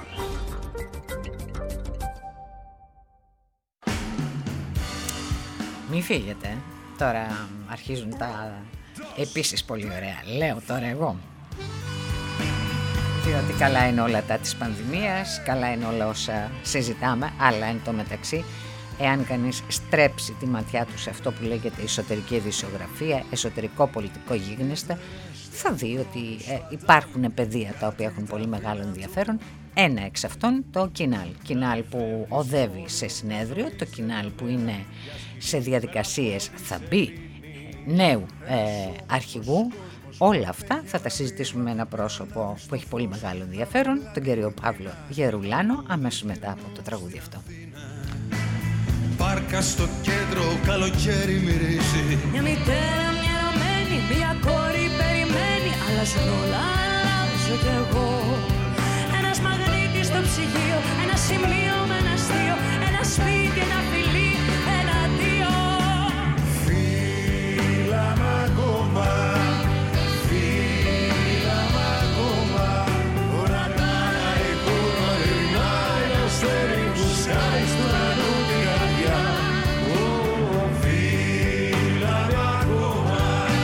Μη φύγετε. Τώρα αρχίζουν τα επίσης πολύ ωραία. Λέω τώρα εγώ. Διότι καλά είναι όλα τα της πανδημίας, καλά είναι όλα όσα συζητάμε, αλλά εν τω μεταξύ, εάν κανείς στρέψει τη ματιά του σε αυτό που λέγεται εσωτερική ειδησιογραφία, εσωτερικό πολιτικό γίγνεσθε, θα δει ότι ε, υπάρχουν πεδία τα οποία έχουν πολύ μεγάλο ενδιαφέρον, Ένα εξ αυτών το Κινάλ. Κινάλ που οδεύει σε συνέδριο, το Κινάλ που είναι σε διαδικασίες, θα μπει νέου ε, αρχηγού. Όλα αυτά θα τα συζητήσουμε με ένα πρόσωπο που έχει πολύ μεγάλο ενδιαφέρον, τον κύριο Παύλο Γερουλάνο, αμέσως μετά από το τραγούδι αυτό. Πάρκα στο κέντρο, καλοκαίρι μυρίζει. Μια μητέρα, μια ερωμένη, μια κόρη περιμένει. Αλλάζουν όλα, αλλάζω κι εγώ. Ένας μαγνήτης στο ψυγείο, ένα σημείο με ένα αστείο. Ένα σπίτι, ένα φιλί, ένα αντίο. Φίλα μ' ακόμα, φίλα μ' ακόμα. Όλα τα αϊκούνα, ειρηνά, ένα αστέρι που σκάει στον ουρανό την καρδιά. Φίλα μ' ακόμα,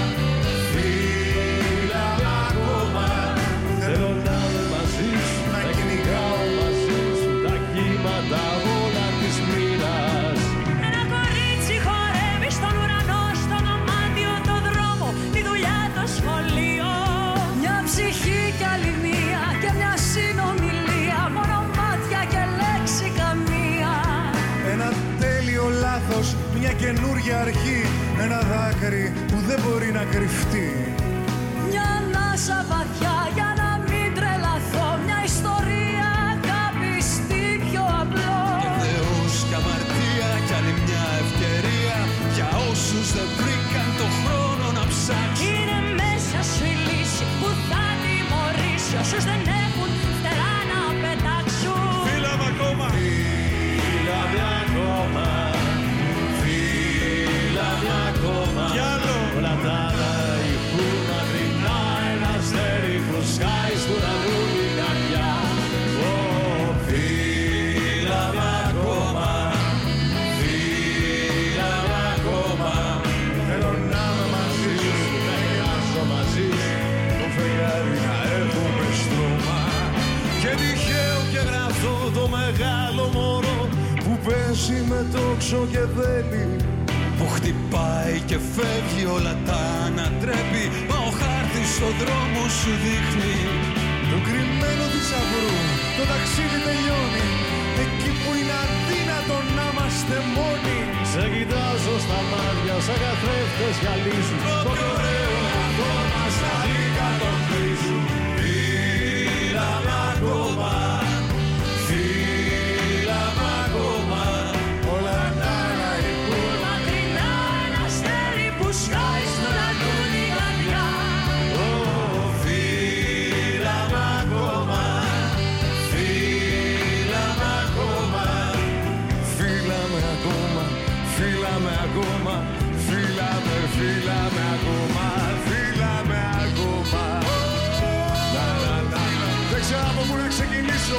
φίλα μ' ακόμα. Θέλω να είμαι μαζί σου, να κυνηγάω μαζί σου τα κύματα όλα της μοίρας. Ένα κορίτσι χορεύει στον ουρανό, στο δωμάτιο, το δρόμο, τη δουλειά, το σχολείο. Μια ψυχή κι άλλη μία και μια συνομιλία, μόνο μάτια και λέξη καμία. Ένα τέλειο λάθος, μια καινούρια αρχή. Ένα δάκρυ που δεν μπορεί να κρυφτεί. Μια ανάσα βαθιά για να μην τρελαθώ. Μια ιστορία αγάπης, τι πιο απλό. Θεός κι αμαρτία κι άλλη μια ευκαιρία για όσους δεν βρήκαν το χρόνο να ψάξουν. Είναι μέσα σου η λύση που θα τιμωρήσει όσους δεν έχουν φτερά να πετάξουν. Φίλα μ' ακόμα, φίλα μ' ακόμα, φίλα μ' ακόμα. Κι άλλο. Όλα τα άλλα ηχούν να τρινά ένα αστέρι που σκάει στον ουρανό την καρδιά. Ω, φίλα μ' ακόμα, φίλα μ' ακόμα. Θέλω να είμαι μαζί σου, να γυράσω μαζί σου, το φεγγάρι να έχουμε στρώμα. Και τυχαίο και γραφτό το μεγάλο μωρό που παίζει με τόξο και βέλη, που χτυπάει και φεύγει, όλα τα ανατρέπει. Μα ο χάρτης στον δρόμο σου δείχνει το κρυμμένο θησαυρού. Το ταξίδι τελειώνει εκεί που είναι αδύνατο να είμαστε μόνοι. Σε κοιτάζω στα μάτια σαν καθρέφτες γυαλίζουν. Το πιο ωραίο ακόμα στα λίγα των χρήσου. Φίλα μ' ακόμα, φίλα μ' ακόμα. Όλα τα άλλα ηχούν Μακρινά ένα αστέρι που σκάει στον ουρανό την καρδιά. Ω, φίλα μ' ακόμα, φίλα μ' ακόμα. Φίλα με ακόμα, φίλα με ακόμα. Φίλα με, φίλα με ακόμα, φίλα με ακόμα. Να, να, να, να. Δεν ξέρω από πού να ξεκινήσω.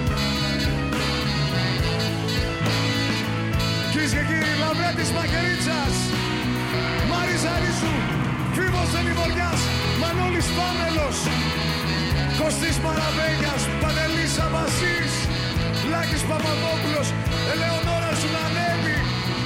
Κυρίες και κύριοι, λαμπρέ της Μακερίτσας, Μάρισα Ρίζου, Φίβος Ελιβοριάς, Μανώλης Πάμελος, Κωστής Παραβέγιας, Παντελής Αμπασής, Λάκης Παπαδόπουλος, Ελεονόρα Ζουνανέλη.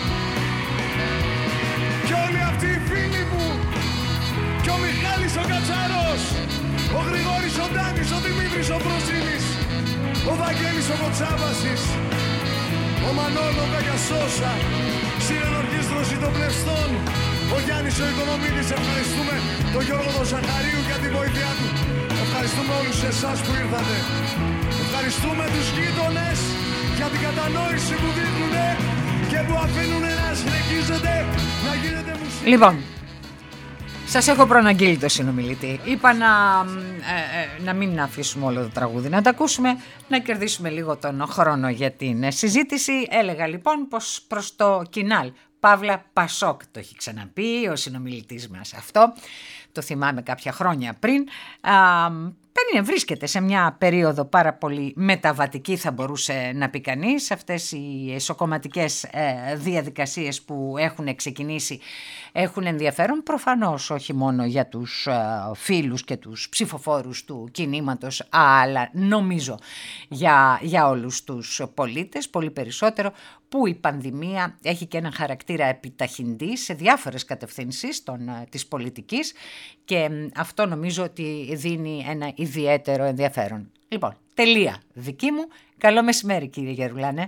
Κι όλοι αυτοί οι φίλοι μου, κι ο Μιχάλης ο Κατσαρός, ο Γρηγόρης ο Ντάνης, ο Δημήτρης ο Προσίλης, ο Βαγγέλης ο Κοτσάβασης, ο Μανώλο Καγιασόσα, συνενορχίστρωση των πλευστών, ο Γιάννης ο Οικονομίδης. Ευχαριστούμε τον Γιώργο τον Ζαχαρίου για τη βοήθειά του. Ευχαριστούμε όλους εσάς που ήρθατε. Ευχαριστούμε τους γείτονες για την κατανόηση που δείχνουνε και που αφήνουνε να συνεχίζετε να γίνεται μουσική. Λοιπόν, σας έχω προαναγγείλει το συνομιλητή. Είπα να, ε, ε, να μην αφήσουμε όλο το τραγούδι, να τα ακούσουμε, να κερδίσουμε λίγο τον χρόνο για την συζήτηση. Έλεγα λοιπόν πως προς το Κινάλ, Παύλα Πασόκ, το έχει ξαναπεί ο συνομιλητής μας αυτό, το θυμάμαι κάποια χρόνια πριν. Α, βρίσκεται σε μια περίοδο πάρα πολύ μεταβατική, θα μπορούσε να πει κανείς. Αυτές οι εσωκομματικές ε, διαδικασίες που έχουν ξεκινήσει έχουν ενδιαφέρον, προφανώς όχι μόνο για τους ε, φίλους και τους ψηφοφόρους του κινήματος, αλλά νομίζω για, για όλους τους πολίτες, πολύ περισσότερο που η πανδημία έχει και ένα χαρακτήρα επιταχυντή σε διάφορες κατευθύνσεις των, της πολιτικής, και αυτό νομίζω ότι δίνει ένα ιδιαίτερο ενδιαφέρον. Λοιπόν, τελεία δική μου. Καλό μεσημέρι, κύριε Γερουλάνε.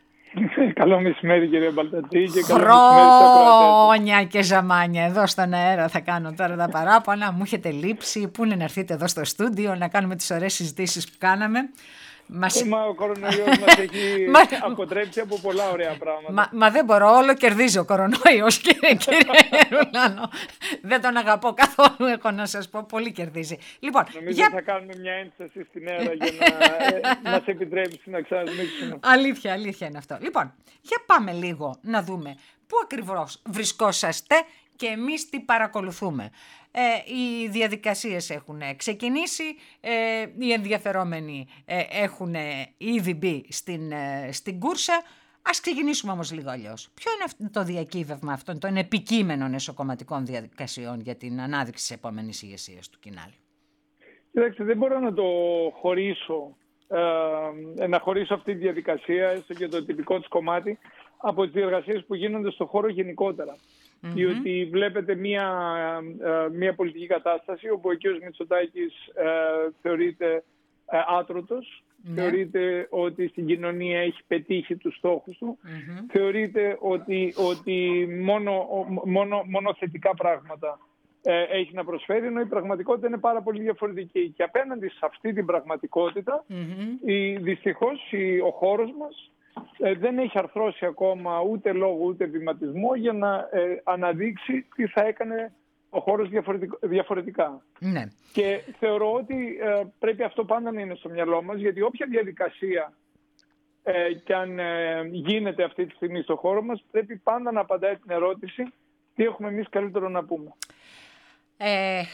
Καλό μεσημέρι, κύριε Μπαλτατζή, και καλό μεσημέρι στα ακροατές. Χρόνια και ζαμάνια εδώ στον αέρα θα κάνω τώρα τα παράπονα. Μου έχετε λείψει. Πού είναι να έρθετε εδώ στο στούντιο να κάνουμε τις ωραίες συζητήσεις που κάναμε. Μας... Μα ο κορονοϊός μας έχει αποτρέψει από πολλά ωραία πράγματα. Μα, μα δεν μπορώ, όλο κερδίζει ο κορονοϊός, κύριε, κύριε Ρουλάνο. Δεν τον αγαπώ καθόλου, έχω να σας πω, πολύ κερδίζει. Λοιπόν, νομίζω για... θα κάνουμε μια ένσταση στην αέρα για να μας επιτρέψει να ξαναδείξουμε. Αλήθεια, αλήθεια είναι αυτό. Λοιπόν, για πάμε λίγο να δούμε πού ακριβώς βρισκόσαστε και εμείς τι παρακολουθούμε. Ε, οι διαδικασίες έχουν ξεκινήσει, ε, οι ενδιαφερόμενοι ε, έχουν ήδη μπει στην, ε, στην κούρσα. Ας ξεκινήσουμε όμως λίγο αλλιώς. Ποιο είναι αυτό το διακύβευμα αυτών των επικείμενων εσωκομματικών διαδικασιών για την ανάδειξη της επόμενης ηγεσίας του Κινάλη? Κοιτάξτε, δεν μπορώ να το χωρίσω, ε, να χωρίσω αυτή τη διαδικασία, έστω και το τυπικό της κομμάτι, από τις διεργασίες που γίνονται στον χώρο γενικότερα. Mm-hmm. Διότι βλέπετε μια, μια πολιτική κατάσταση όπου ο κ. Μητσοτάκης ε, θεωρείται ε, άτρωτος, mm-hmm. θεωρείται ότι στην κοινωνία έχει πετύχει τους στόχους του, mm-hmm. θεωρείται ότι, ότι μόνο, μόνο, μόνο θετικά πράγματα ε, έχει να προσφέρει, ενώ η πραγματικότητα είναι πάρα πολύ διαφορετική. Και απέναντι σε αυτή την πραγματικότητα, mm-hmm. η, δυστυχώς η, ο χώρος μας Ε, δεν έχει αρθρώσει ακόμα ούτε λόγο ούτε βηματισμό για να ε, αναδείξει τι θα έκανε ο χώρος διαφορετικά. Ναι. Και θεωρώ ότι ε, πρέπει αυτό πάντα να είναι στο μυαλό μας, γιατί όποια διαδικασία ε, και αν ε, γίνεται αυτή τη στιγμή στο χώρο μας, πρέπει πάντα να απαντάει την ερώτηση τι έχουμε εμείς καλύτερο να πούμε. Ε...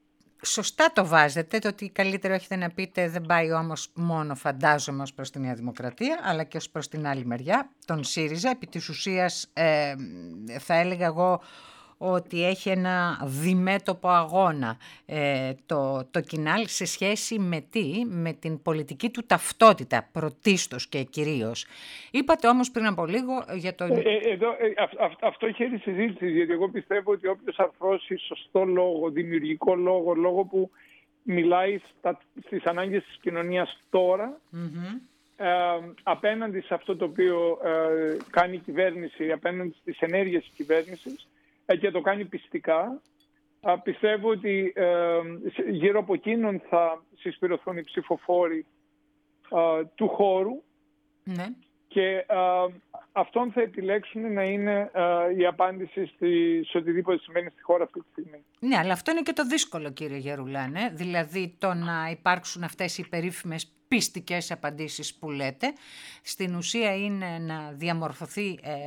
Σωστά το βάζετε, το ότι καλύτερο έχετε να πείτε δεν πάει όμως μόνο φαντάζομαι ως προς τη Νέα Δημοκρατία, αλλά και ως προς την άλλη μεριά, τον ΣΥΡΙΖΑ. Επί της ουσίας ε, θα έλεγα εγώ ότι έχει ένα διμέτωπο αγώνα ε, το, το Κινάλ σε σχέση με τι, με την πολιτική του ταυτότητα πρωτίστως και κυρίως. Είπατε όμως πριν από λίγο για το... Ε, ε, εδώ, ε, α, α, αυτό χαίρει συζήτηση, γιατί εγώ πιστεύω ότι όποιος αρθρώσει σωστό λόγο, δημιουργικό λόγο, λόγο που μιλάει στα, στις ανάγκες της κοινωνίας τώρα, mm-hmm. ε, απέναντι σε αυτό το οποίο ε, κάνει η κυβέρνηση, απέναντι στις ενέργειες της κυβέρνησης, και το κάνει πιστικά. Πιστεύω ότι ε, γύρω από εκείνον θα συσπηρωθούν οι ψηφοφόροι ε, του χώρου, ναι. και ε, αυτόν θα επιλέξουν να είναι ε, η απάντηση στη, σε οτιδήποτε σημαίνει στη χώρα αυτή τη στιγμή. Ναι, αλλά αυτό είναι και το δύσκολο, κύριε Γερουλάνε, δηλαδή το να υπάρξουν αυτές οι περίφημες πιστικές απαντήσεις που λέτε. Στην ουσία είναι να διαμορφωθεί ε,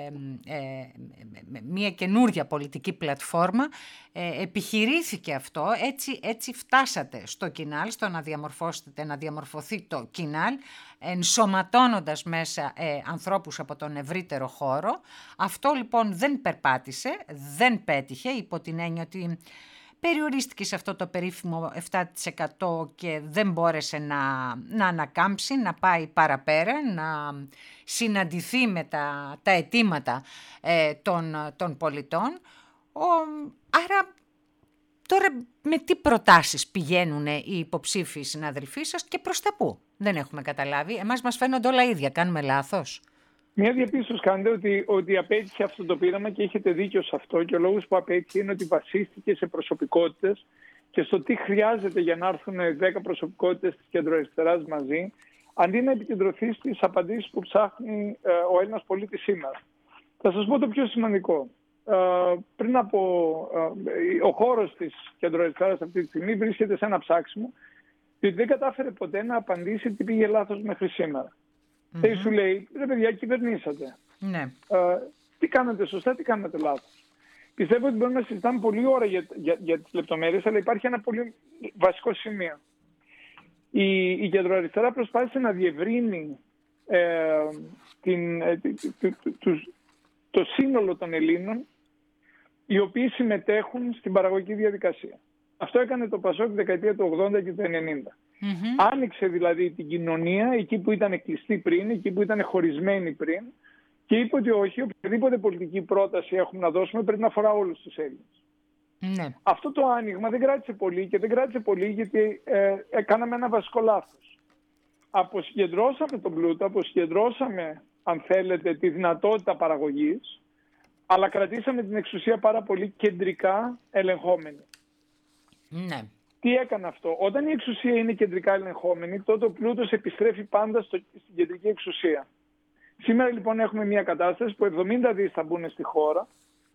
ε, μια καινούργια πολιτική πλατφόρμα. Ε, επιχειρήθηκε αυτό, έτσι, έτσι φτάσατε στο Κινάλ, στο να διαμορφώσετε, να διαμορφωθεί το Κινάλ, ενσωματώνοντας μέσα ε, ανθρώπους από τον ευρύτερο χώρο. Αυτό λοιπόν δεν περπάτησε, δεν πέτυχε, υπό την έννοια ότι περιορίστηκε σε αυτό το περίφημο επτά τοις εκατό και δεν μπόρεσε να, να ανακάμψει, να πάει παραπέρα, να συναντηθεί με τα, τα αιτήματα ε, των, των πολιτών. Ο, άρα τώρα με τι προτάσεις πηγαίνουν οι υποψήφιοι συναδελφοί σας και προς τα πού? Δεν έχουμε καταλάβει. Εμάς μας φαίνονται όλα ίδια. Κάνουμε λάθος? Μια διαπίστωση κάνετε ότι, ότι απέτυχε αυτό το πείραμα και έχετε δίκιο σε αυτό, και ο λόγος που απέτυχε είναι ότι βασίστηκε σε προσωπικότητες και στο τι χρειάζεται για να έρθουν δέκα προσωπικότητες της κεντροαριστεράς μαζί, αντί να επικεντρωθεί στις απαντήσεις που ψάχνει ε, ο Έλληνας πολίτης σήμερα. Θα σας πω το πιο σημαντικό. Ε, πριν από ε, ο χώρος της κεντροαριστεράς αυτή τη στιγμή βρίσκεται σε ένα ψάξιμο, διότι δεν κατάφερε ποτέ να απαντήσει τι πήγε λάθος μέχρι σήμερα. Mm-hmm. Και σου λέει, ρε παιδιά, κυβερνήσατε. Ναι. Ε, τι κάνατε σωστά, τι κάνατε λάθος. Πιστεύω ότι μπορούμε να συζητάμε πολλή ώρα για, για, για τις λεπτομέρειες, αλλά υπάρχει ένα πολύ βασικό σημείο. Η, η κεντροαριστερά προσπάθησε να διευρύνει ε, την, ε, το, το, το, το σύνολο των Ελλήνων οι οποίοι συμμετέχουν στην παραγωγική διαδικασία. Αυτό έκανε το ΠΑΣΟΚ τη δεκαετία του ογδόντα και του ενενήντα. Mm-hmm. Άνοιξε δηλαδή την κοινωνία εκεί που ήταν κλειστή πριν, εκεί που ήταν χωρισμένη πριν, και είπε ότι όχι, οποιαδήποτε πολιτική πρόταση έχουμε να δώσουμε πρέπει να αφορά όλους τους Έλληνες. Mm-hmm. Αυτό το άνοιγμα δεν κράτησε πολύ, και δεν κράτησε πολύ γιατί ε, ε, κάναμε ένα βασικό λάθος. αποσυγκεντρώσαμε τον πλούτο, αποσυγκεντρώσαμε, αν θέλετε, τη δυνατότητα παραγωγής, αλλά κρατήσαμε την εξουσία πάρα πολύ κεντρικά ελεγχόμενη. Ναι. Τι έκανε αυτό? Όταν η εξουσία είναι κεντρικά ελεγχόμενη, τότε ο πλούτος επιστρέφει πάντα στο, στην κεντρική εξουσία. Σήμερα λοιπόν έχουμε μια κατάσταση που εβδομήντα δις θα μπουν στη χώρα,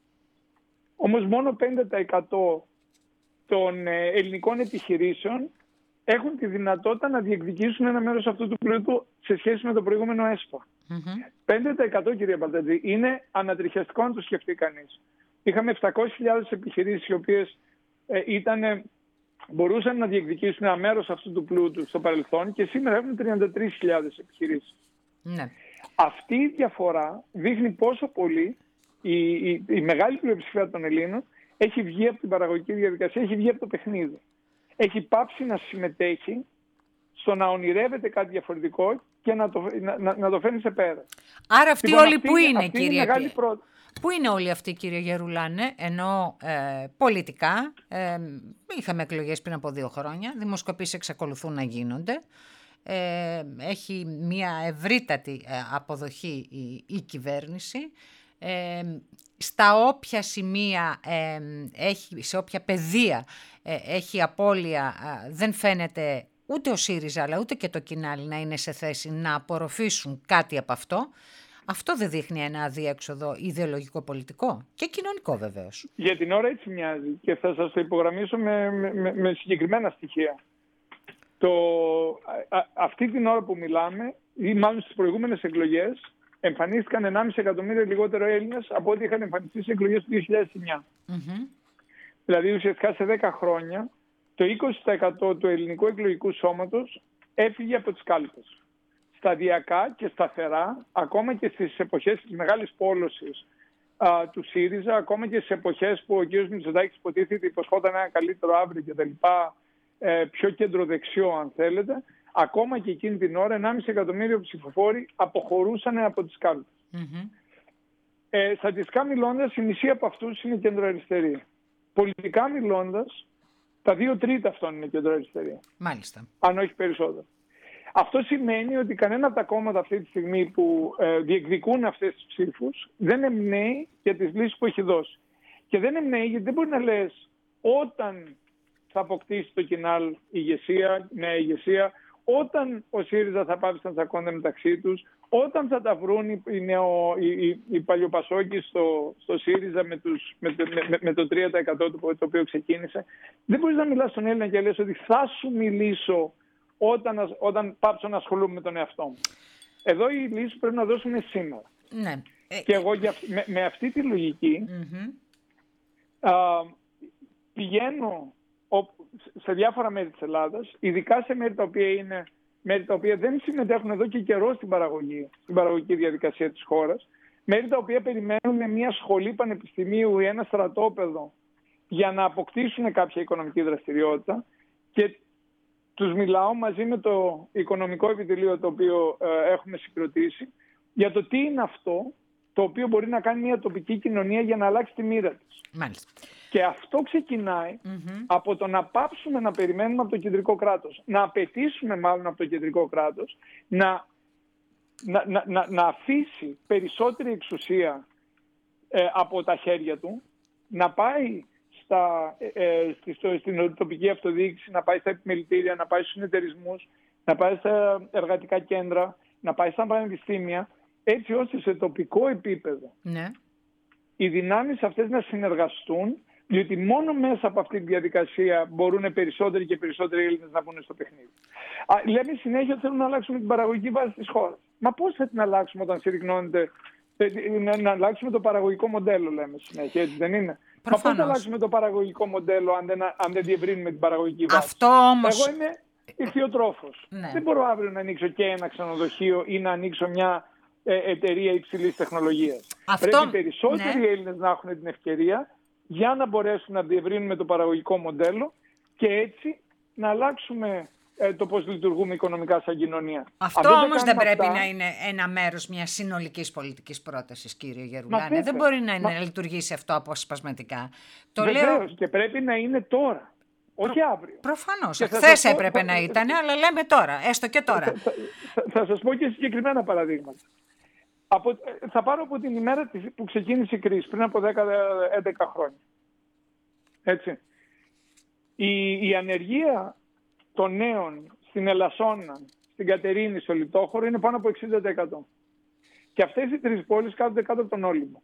όμως μόνο πέντε τοις εκατό των ελληνικών επιχειρήσεων έχουν τη δυνατότητα να διεκδικήσουν ένα μέρος αυτού του πλούτου σε σχέση με το προηγούμενο ΕΣΠΑ. Mm-hmm. πέντε τοις εκατό, κύριε Μπαλτατζή, είναι ανατριχιαστικό να το σκεφτεί κανείς. Είχαμε επτακόσιες χιλιάδες επιχειρήσεις οι οποίες ε, ήταν, μπορούσαν να διεκδικήσουν ένα μέρος αυτού του πλούτου στο παρελθόν και σήμερα έχουμε τριάντα τρεις χιλιάδες επιχειρήσεις. Mm-hmm. Αυτή η διαφορά δείχνει πόσο πολύ η, η, η μεγάλη πλειοψηφία των Ελλήνων έχει βγει από την παραγωγική διαδικασία, έχει βγει από το παιχνίδι. Έχει πάψει να συμμετέχει στο να ονειρεύεται κάτι διαφορετικό και να το, να, να, να το φέρνει σε πέρα. Άρα αυτοί λοιπόν, όλοι αυτή, που είναι, αυτή κύριε είναι πρό... Πού είναι όλοι αυτοί, κύριε Γερουλάνε, ενώ ε, πολιτικά, ε, είχαμε εκλογές πριν από δύο χρόνια, δημοσκοπήσεις εξακολουθούν να γίνονται, ε, έχει μια ευρύτατη αποδοχή η, η κυβέρνηση, ε, στα όποια σημεία, ε, έχει, σε όποια πεδία ε, έχει απώλεια, ε, δεν φαίνεται ούτε ο ΣΥΡΙΖΑ αλλά ούτε και το Κινάλι να είναι σε θέση να απορροφήσουν κάτι από αυτό. Αυτό δεν δείχνει ένα αδιέξοδο ιδεολογικό πολιτικό και κοινωνικό βεβαίως? Για την ώρα έτσι μοιάζει και θα σας το υπογραμμίσω με, με, με συγκεκριμένα στοιχεία. Το, α, αυτή την ώρα που μιλάμε, ή μάλλον στις προηγούμενες εκλογές, εμφανίστηκαν ενάμιση εκατομμύρια λιγότερο Έλληνες από ό,τι είχαν εμφανιστεί στις εκλογές του δύο χιλιάδες εννιά. Mm-hmm. Δηλαδή ουσιαστικά σε δέκα χρόνια το είκοσι τοις εκατό του ελληνικού εκλογικού σώματος έφυγε από τις κάλπες. Σταδιακά και σταθερά, ακόμα και στις εποχές της μεγάλης πόλωσης α, του ΣΥΡΙΖΑ, ακόμα και στις εποχές που ο κ. Μητσοτάκης υποτίθεται υποσχόταν ένα καλύτερο αύριο κτλ., ε, πιο κεντροδεξιό αν θέλετε, ακόμα και εκείνη την ώρα ενάμιση εκατομμύριο ψηφοφόροι αποχωρούσαν από τις κάλπες. Mm-hmm. Ε, στατιστικά μιλώντας, η μισή από αυτούς είναι κεντροαριστεροί. Πολιτικά μιλώντας, τα δύο τρίτα αυτών είναι κεντροαριστεροί. Μάλιστα. Αν όχι περισσότερο. Αυτό σημαίνει ότι κανένα από τα κόμματα αυτή τη στιγμή που ε, διεκδικούν αυτές τις ψήφους δεν εμπνέει για τις λύσεις που έχει δώσει. Και δεν εμπνέει γιατί δεν μπορεί να λες όταν θα αποκτήσει το Κινάλ ηγεσία, νέα ηγεσία, όταν ο ΣΥΡΙΖΑ θα πάψει να τσακώνται μεταξύ τους, όταν θα τα βρουν οι, οι, νεο, οι, οι, οι παλιοπασόκοι στο, στο ΣΥΡΙΖΑ με, τους, με, με, με το τρία τοις εκατό το, το οποίο ξεκίνησε. Δεν μπορείς να μιλάς στον Έλληνα και λες ότι θα σου μιλήσω όταν, όταν πάψω να ασχολούμαι με τον εαυτό μου. Εδώ οι λύσεις πρέπει να δώσουμε σήμερα. Ναι. Και εγώ με, με αυτή τη λογική mm-hmm. α, πηγαίνω σε διάφορα μέρη της Ελλάδας, ειδικά σε μέρη τα οποία είναι μέρη τα οποία δεν συμμετέχουν εδώ και καιρό στην παραγωγή, στην παραγωγική διαδικασία της χώρας, μέρη τα οποία περιμένουν μια σχολή πανεπιστημίου ή ένα στρατόπεδο για να αποκτήσουν κάποια οικονομική δραστηριότητα και τους μιλάω μαζί με το οικονομικό επιτελείο το οποίο ε, έχουμε συγκροτήσει για το τι είναι αυτό το οποίο μπορεί να κάνει μια τοπική κοινωνία για να αλλάξει τη μοίρα της. Μάλιστα. Και αυτό ξεκινάει mm-hmm. από το να πάψουμε να περιμένουμε από το κεντρικό κράτος, να απαιτήσουμε μάλλον από το κεντρικό κράτος να, να, να, να, να αφήσει περισσότερη εξουσία ε, από τα χέρια του, να πάει στα, ε, στη, στο, στην τοπική αυτοδιοίκηση, να πάει στα επιμελητήρια, να πάει στους συνεταιρισμούς, να πάει στα εργατικά κέντρα, να πάει στα πανεπιστήμια, έτσι ώστε σε τοπικό επίπεδο ναι. οι δυνάμεις αυτές να συνεργαστούν, διότι μόνο μέσα από αυτή τη διαδικασία μπορούν περισσότεροι και περισσότεροι Έλληνες να μπουν στο παιχνίδι. Α, λέμε συνέχεια ότι θέλουμε να αλλάξουμε την παραγωγική βάση της χώρας. Μα πώς θα την αλλάξουμε όταν συρρυκνώνεται, να, να αλλάξουμε το παραγωγικό μοντέλο, λέμε συνέχεια, έτσι δεν είναι? Προφανώς. Μα πώς θα αλλάξουμε το παραγωγικό μοντέλο αν δεν, αν δεν διευρύνουμε την παραγωγική βάση? Αυτό όμως... Εγώ είμαι ηχθειοτρόφος. Ναι. Δεν μπορώ αύριο να ανοίξω και ένα ξενοδοχείο ή να ανοίξω μια ε, εταιρεία υψηλής τεχνολογίας. Αυτό... Πρέπει περισσότεροι ναι. Έλληνες να έχουν την ευκαιρία για να μπορέσουν να διευρύνουμε το παραγωγικό μοντέλο και έτσι να αλλάξουμε ε, το πώς λειτουργούμε οικονομικά σαν κοινωνία. Αυτό δεν όμως δεν πρέπει αυτά... να είναι ένα μέρος μιας συνολικής πολιτικής πρότασης, κύριε Γερουλάνε. Δεν μπορεί να, είναι, Μα... να λειτουργήσει αυτό αποσπασματικά. Το Βεβαίως, λέω... και πρέπει να είναι τώρα. όχι αύριο. Προφανώς. Χθες έπρεπε πω, να ήταν, αλλά λέμε τώρα, έστω και τώρα. Θα, θα, θα σας πω και συγκεκριμένα παραδείγματα. Από, θα πάρω από την ημέρα που ξεκίνησε η κρίση, πριν από δέκα με έντεκα χρόνια. Έτσι. Η, η ανεργία των νέων στην Ελασσόνα, στην Κατερίνη, στο Λιτόχωρο είναι πάνω από εξήντα τοις εκατό. Και αυτές οι τρεις πόλεις κάθονται κάτω από τον Όλυμπο.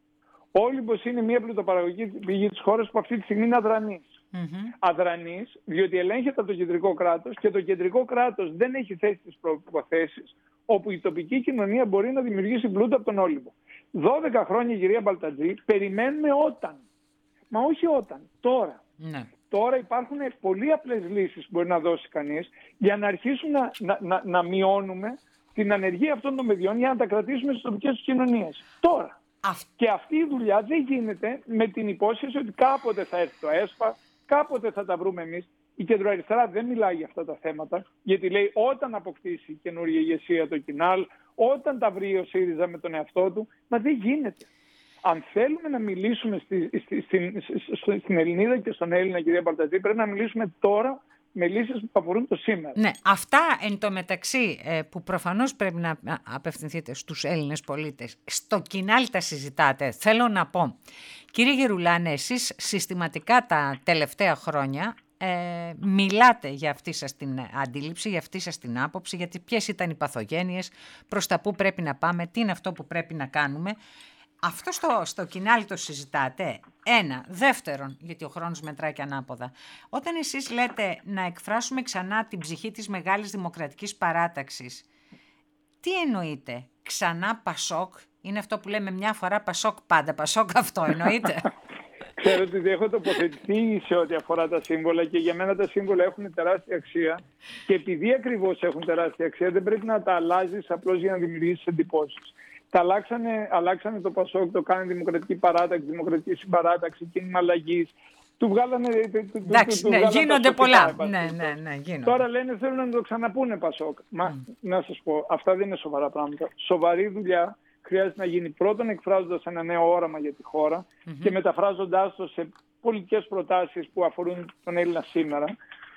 Ο Όλυμπος είναι μια πλουτοπαραγωγική πηγή της χώρας που αυτή τη στιγμή είναι αδρανής. Mm-hmm. Αδρανής, διότι ελέγχεται από το κεντρικό κράτος και το κεντρικό κράτος δεν έχει θέσει τις προϋποθέσεις όπου η τοπική κοινωνία μπορεί να δημιουργήσει πλούτο από τον Όλυμπο. δώδεκα χρόνια, κυρία Μπαλτατζή, περιμένουμε όταν. Μα όχι όταν, τώρα. Ναι. Τώρα υπάρχουν πολύ απλές λύσεις που μπορεί να δώσει κανείς για να αρχίσουν να, να, να, να μειώνουμε την ανεργία αυτών των παιδιών για να τα κρατήσουμε στις τοπικές τους κοινωνίες. Τώρα. Αυτ... Και αυτή η δουλειά δεν γίνεται με την υπόσχεση ότι κάποτε θα έρθει το ΕΣΠΑ, κάποτε θα τα βρούμε εμείς. Η κεντροαριστερά δεν μιλάει για αυτά τα θέματα, γιατί λέει όταν αποκτήσει η καινούργια ηγεσία το Κινάλ, όταν τα βρει ο ΣΥΡΙΖΑ με τον εαυτό του, μα δεν γίνεται. Αν θέλουμε να μιλήσουμε στη, στη, στη, στη, στην Ελληνίδα και στον Έλληνα, κυρία Μπαλτατζή, πρέπει να μιλήσουμε τώρα με λύσεις που αφορούν το σήμερα. Ναι, αυτά εν τω μεταξύ που προφανώς πρέπει να απευθυνθείτε στους Έλληνες πολίτες, στο Κινάλ τα συζητάτε. Θέλω να πω, κύριε Γερουλάνε, εσείς συστηματικά τα τελευταία χρόνια ε, μιλάτε για αυτή σας την αντίληψη, για αυτή σας την άποψη, γιατί ποιες ήταν οι παθογένειες, προς τα που πρέπει να πάμε, τι είναι αυτό που πρέπει να κάνουμε. Αυτό στο, στο Κινάλ το συζητάτε. Ένα. Δεύτερον, γιατί ο χρόνος μετράει και ανάποδα. Όταν εσείς λέτε να εκφράσουμε ξανά την ψυχή της μεγάλης δημοκρατικής παράταξης, τι εννοείτε? Ξανά Πασόκ? Είναι αυτό που λέμε μια φορά Πασόκ, πάντα Πασόκ, αυτό εννοείτε? Ξέρω ότι έχω τοποθετηθεί σε ό,τι αφορά τα σύμβολα και για μένα τα σύμβολα έχουν τεράστια αξία και επειδή ακριβώς έχουν τεράστια αξία δεν πρέπει να τα αλλάζεις απλώς για να δημιουργήσεις εντυπώσεις. Τα αλλάξανε, αλλάξανε το Πασόκ, το κάνανε Δημοκρατική Παράταξη, Δημοκρατική Συμπαράταξη, Κίνημα Αλλαγής. Του βγάλανε. Εντάξει, ναι, γίνονται πολλά. Ναι, ναι, ναι, γίνονται. Τώρα λένε θέλουν να το ξαναπούνε Πασόκ. Μα mm. να σας πω, αυτά δεν είναι σοβαρά πράγματα. Σοβαρή δουλειά χρειάζεται να γίνει πρώτον εκφράζοντας ένα νέο όραμα για τη χώρα mm-hmm. και μεταφράζοντάς το σε πολιτικές προτάσεις που αφορούν τον Έλληνα σήμερα.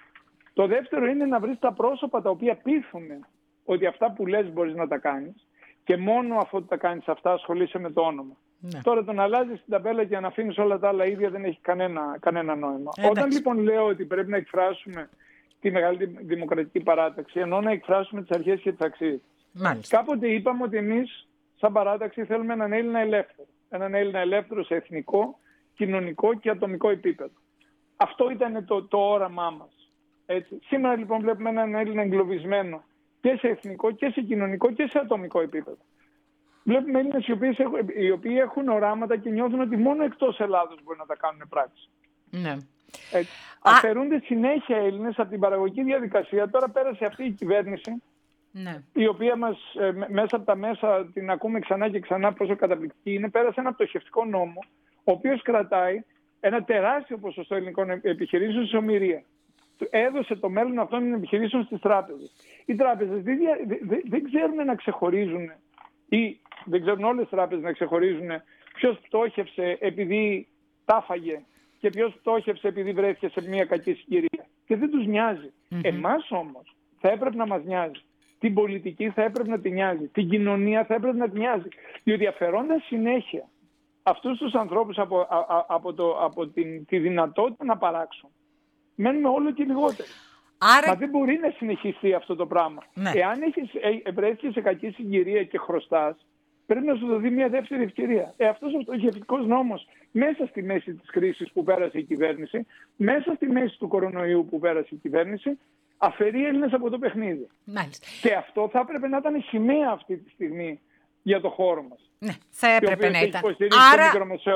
Το δεύτερο είναι να βρεις τα πρόσωπα τα οποία πείθουν ότι αυτά που λες μπορείς να τα κάνεις. Και μόνο αφού τα κάνεις αυτά ασχολείσαι με το όνομα. Ναι. Τώρα το να αλλάζεις την ταμπέλα και να αφήνεις όλα τα άλλα ίδια δεν έχει κανένα, κανένα νόημα. Ε, Όταν λοιπόν λέω ότι πρέπει να εκφράσουμε τη μεγάλη δημοκρατική παράταξη, εννοώ να εκφράσουμε τις αρχές και τις αξίες. Μάλιστα. Κάποτε είπαμε ότι εμείς σαν παράταξη θέλουμε έναν Έλληνα ελεύθερο. Έναν Έλληνα ελεύθερο σε εθνικό, κοινωνικό και ατομικό επίπεδο. Αυτό ήταν το, το όραμά μας. Έτσι. Σήμερα λοιπόν βλέπουμε έναν Έλληνα εγκλωβισμένο και σε εθνικό και σε κοινωνικό και σε ατομικό επίπεδο. Βλέπουμε Έλληνες οι οποίοι, έχουν, οι οποίοι έχουν οράματα και νιώθουν ότι μόνο εκτός Ελλάδος μπορεί να τα κάνουν πράξη. Ναι. Αφαιρούνται συνέχεια Έλληνες από την παραγωγική διαδικασία. Τώρα πέρασε αυτή η κυβέρνηση, ναι. η οποία μας ε, μέσα από τα μέσα την ακούμε ξανά και ξανά πόσο καταπληκτική είναι. Πέρασε ένα πτωχευτικό νόμο, ο οποίος κρατάει ένα τεράστιο ποσοστό ελληνικών επιχειρήσεων σε ομηρία. Έδωσε το μέλλον αυτών των επιχειρήσεων στις τράπεζες. Οι τράπεζες δεν, δεν, δεν ξέρουν να ξεχωρίζουν ή δεν ξέρουν όλες οι τράπεζες να ξεχωρίζουν ποιος πτώχευσε επειδή τάφαγε και ποιος πτώχευσε επειδή βρέθηκε σε μια κακή συγκυρία. Και δεν τους νοιάζει. Mm-hmm. Εμάς όμως θα έπρεπε να μας νοιάζει. Την πολιτική θα έπρεπε να την νοιάζει. Την κοινωνία θα έπρεπε να την νοιάζει. Διότι αφαιρώντας συνέχεια αυτούς τους ανθρώπους από, α, α, από, το, από την, τη δυνατότητα να παράξουν, μένουμε όλο και λιγότερο. Άρα... Μα δεν μπορεί να συνεχιστεί αυτό το πράγμα. Ναι. Εάν έχεις, ε, βρέθηκες σε κακή συγκυρία και χρωστάς, πρέπει να σου δοθεί μια δεύτερη ευκαιρία. Ε, αυτός ο φτωχευτικός νόμος, μέσα στη μέση της κρίσης που πέρασε η κυβέρνηση, μέσα στη μέση του κορονοϊού που πέρασε η κυβέρνηση, αφαιρεί Έλληνες από το παιχνίδι. Μάλιστα. Και αυτό θα έπρεπε να ήταν σημαία αυτή τη στιγμή για το χώρο μας. Ναι, θα έπρεπε να ήταν. Άρα,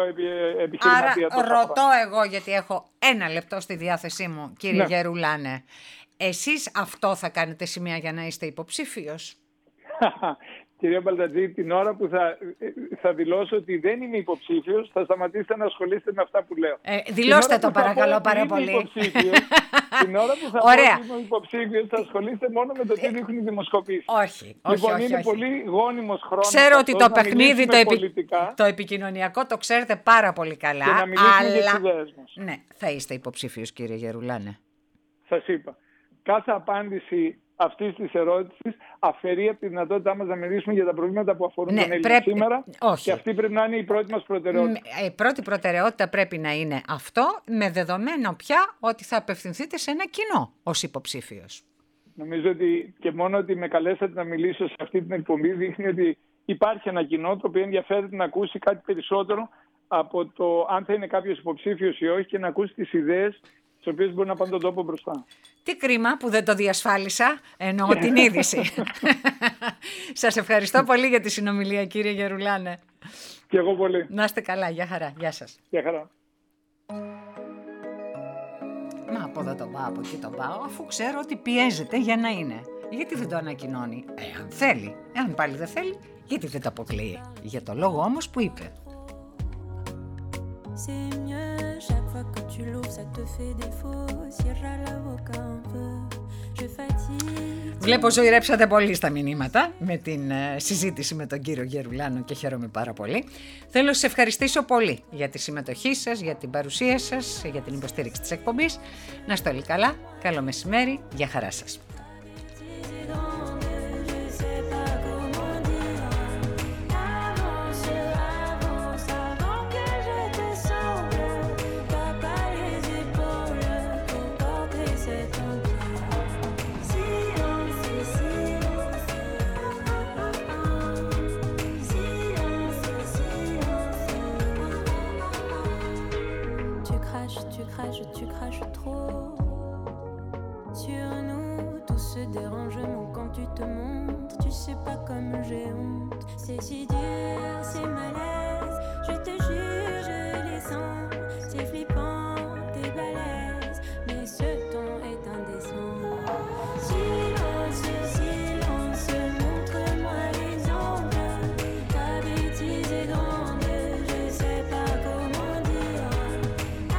άρα ρωτώ εγώ, γιατί έχω ένα λεπτό στη διάθεσή μου, κύριε ναι. Γερουλάνε. Εσείς αυτό θα κάνετε σημαία για να είστε υποψήφιος? κυρία Μπαλτατζή, την ώρα που θα, θα δηλώσω ότι δεν είμαι υποψήφιος, θα σταματήσετε να ασχολείστε με αυτά που λέω. Ε, δηλώστε το παρακαλώ πάρα πολύ. Την ώρα που θα πω ότι είμαι υποψήφιος, θα ασχολείστε μόνο με το τι δείχνουν οι δημοσκοπήσεις. Όχι, όχι, λοιπόν, όχι, είναι όχι. πολύ γόνιμος χρόνος. Ξέρω ότι το παιχνίδι, το, επι... το επικοινωνιακό το ξέρετε πάρα πολύ καλά. Και να μιλήσουμε αλλά... για τις ιδέες μας. Ναι, θα είστε υποψήφιος, κύριε Γερουλάνε. Σας είπα. Κάθε απάντηση αυτής της ερώτησης αφαιρεί από τη δυνατότητά μας να μιλήσουμε για τα προβλήματα που αφορούν ναι, τον Έλληνα πρέπει... σήμερα. Όχι. Και αυτή πρέπει να είναι η πρώτη μας προτεραιότητα. Η πρώτη προτεραιότητα πρέπει να είναι αυτό, με δεδομένο πια ότι θα απευθυνθείτε σε ένα κοινό ως υποψήφιος. Νομίζω ότι και μόνο ότι με καλέσατε να μιλήσω σε αυτή την εκπομπή δείχνει ότι υπάρχει ένα κοινό το οποίο ενδιαφέρεται να ακούσει κάτι περισσότερο από το αν θα είναι κάποιος υποψήφιος ή όχι και να ακούσει τις ιδέες τις οποίες μπορεί να πάνε τον τόπο μπροστά. Τι κρίμα που δεν το διασφάλισα, εννοώ την είδηση. Σας ευχαριστώ πολύ για τη συνομιλία, κύριε Γερουλάνε. Και εγώ πολύ. Να είστε καλά, γεια χαρά, γεια σας. Γεια χαρά. Μα από εδώ τον πάω, από εκεί τον πάω, αφού ξέρω ότι πιέζεται για να είναι. Γιατί δεν το ανακοινώνει, εάν θέλει. Εάν πάλι δεν θέλει, γιατί δεν το αποκλείει. Για το λόγο όμως που είπε. Βλέπω ζωηρέψατε πολύ στα μηνύματα με την ε, συζήτηση με τον κύριο Γερουλάνο και χαίρομαι πάρα πολύ. Θέλω να σας ευχαριστήσω πολύ για τη συμμετοχή σας, για την παρουσία σας, για την υποστήριξη της εκπομπής. Να είστε όλοι καλά, καλό μεσημέρι, γεια χαρά σας. Tu craches trop sur nous, tout ce dérangement quand tu te montres. Tu sais pas comme j'ai honte, c'est si dur, c'est malaise. Je te jure, je les sens.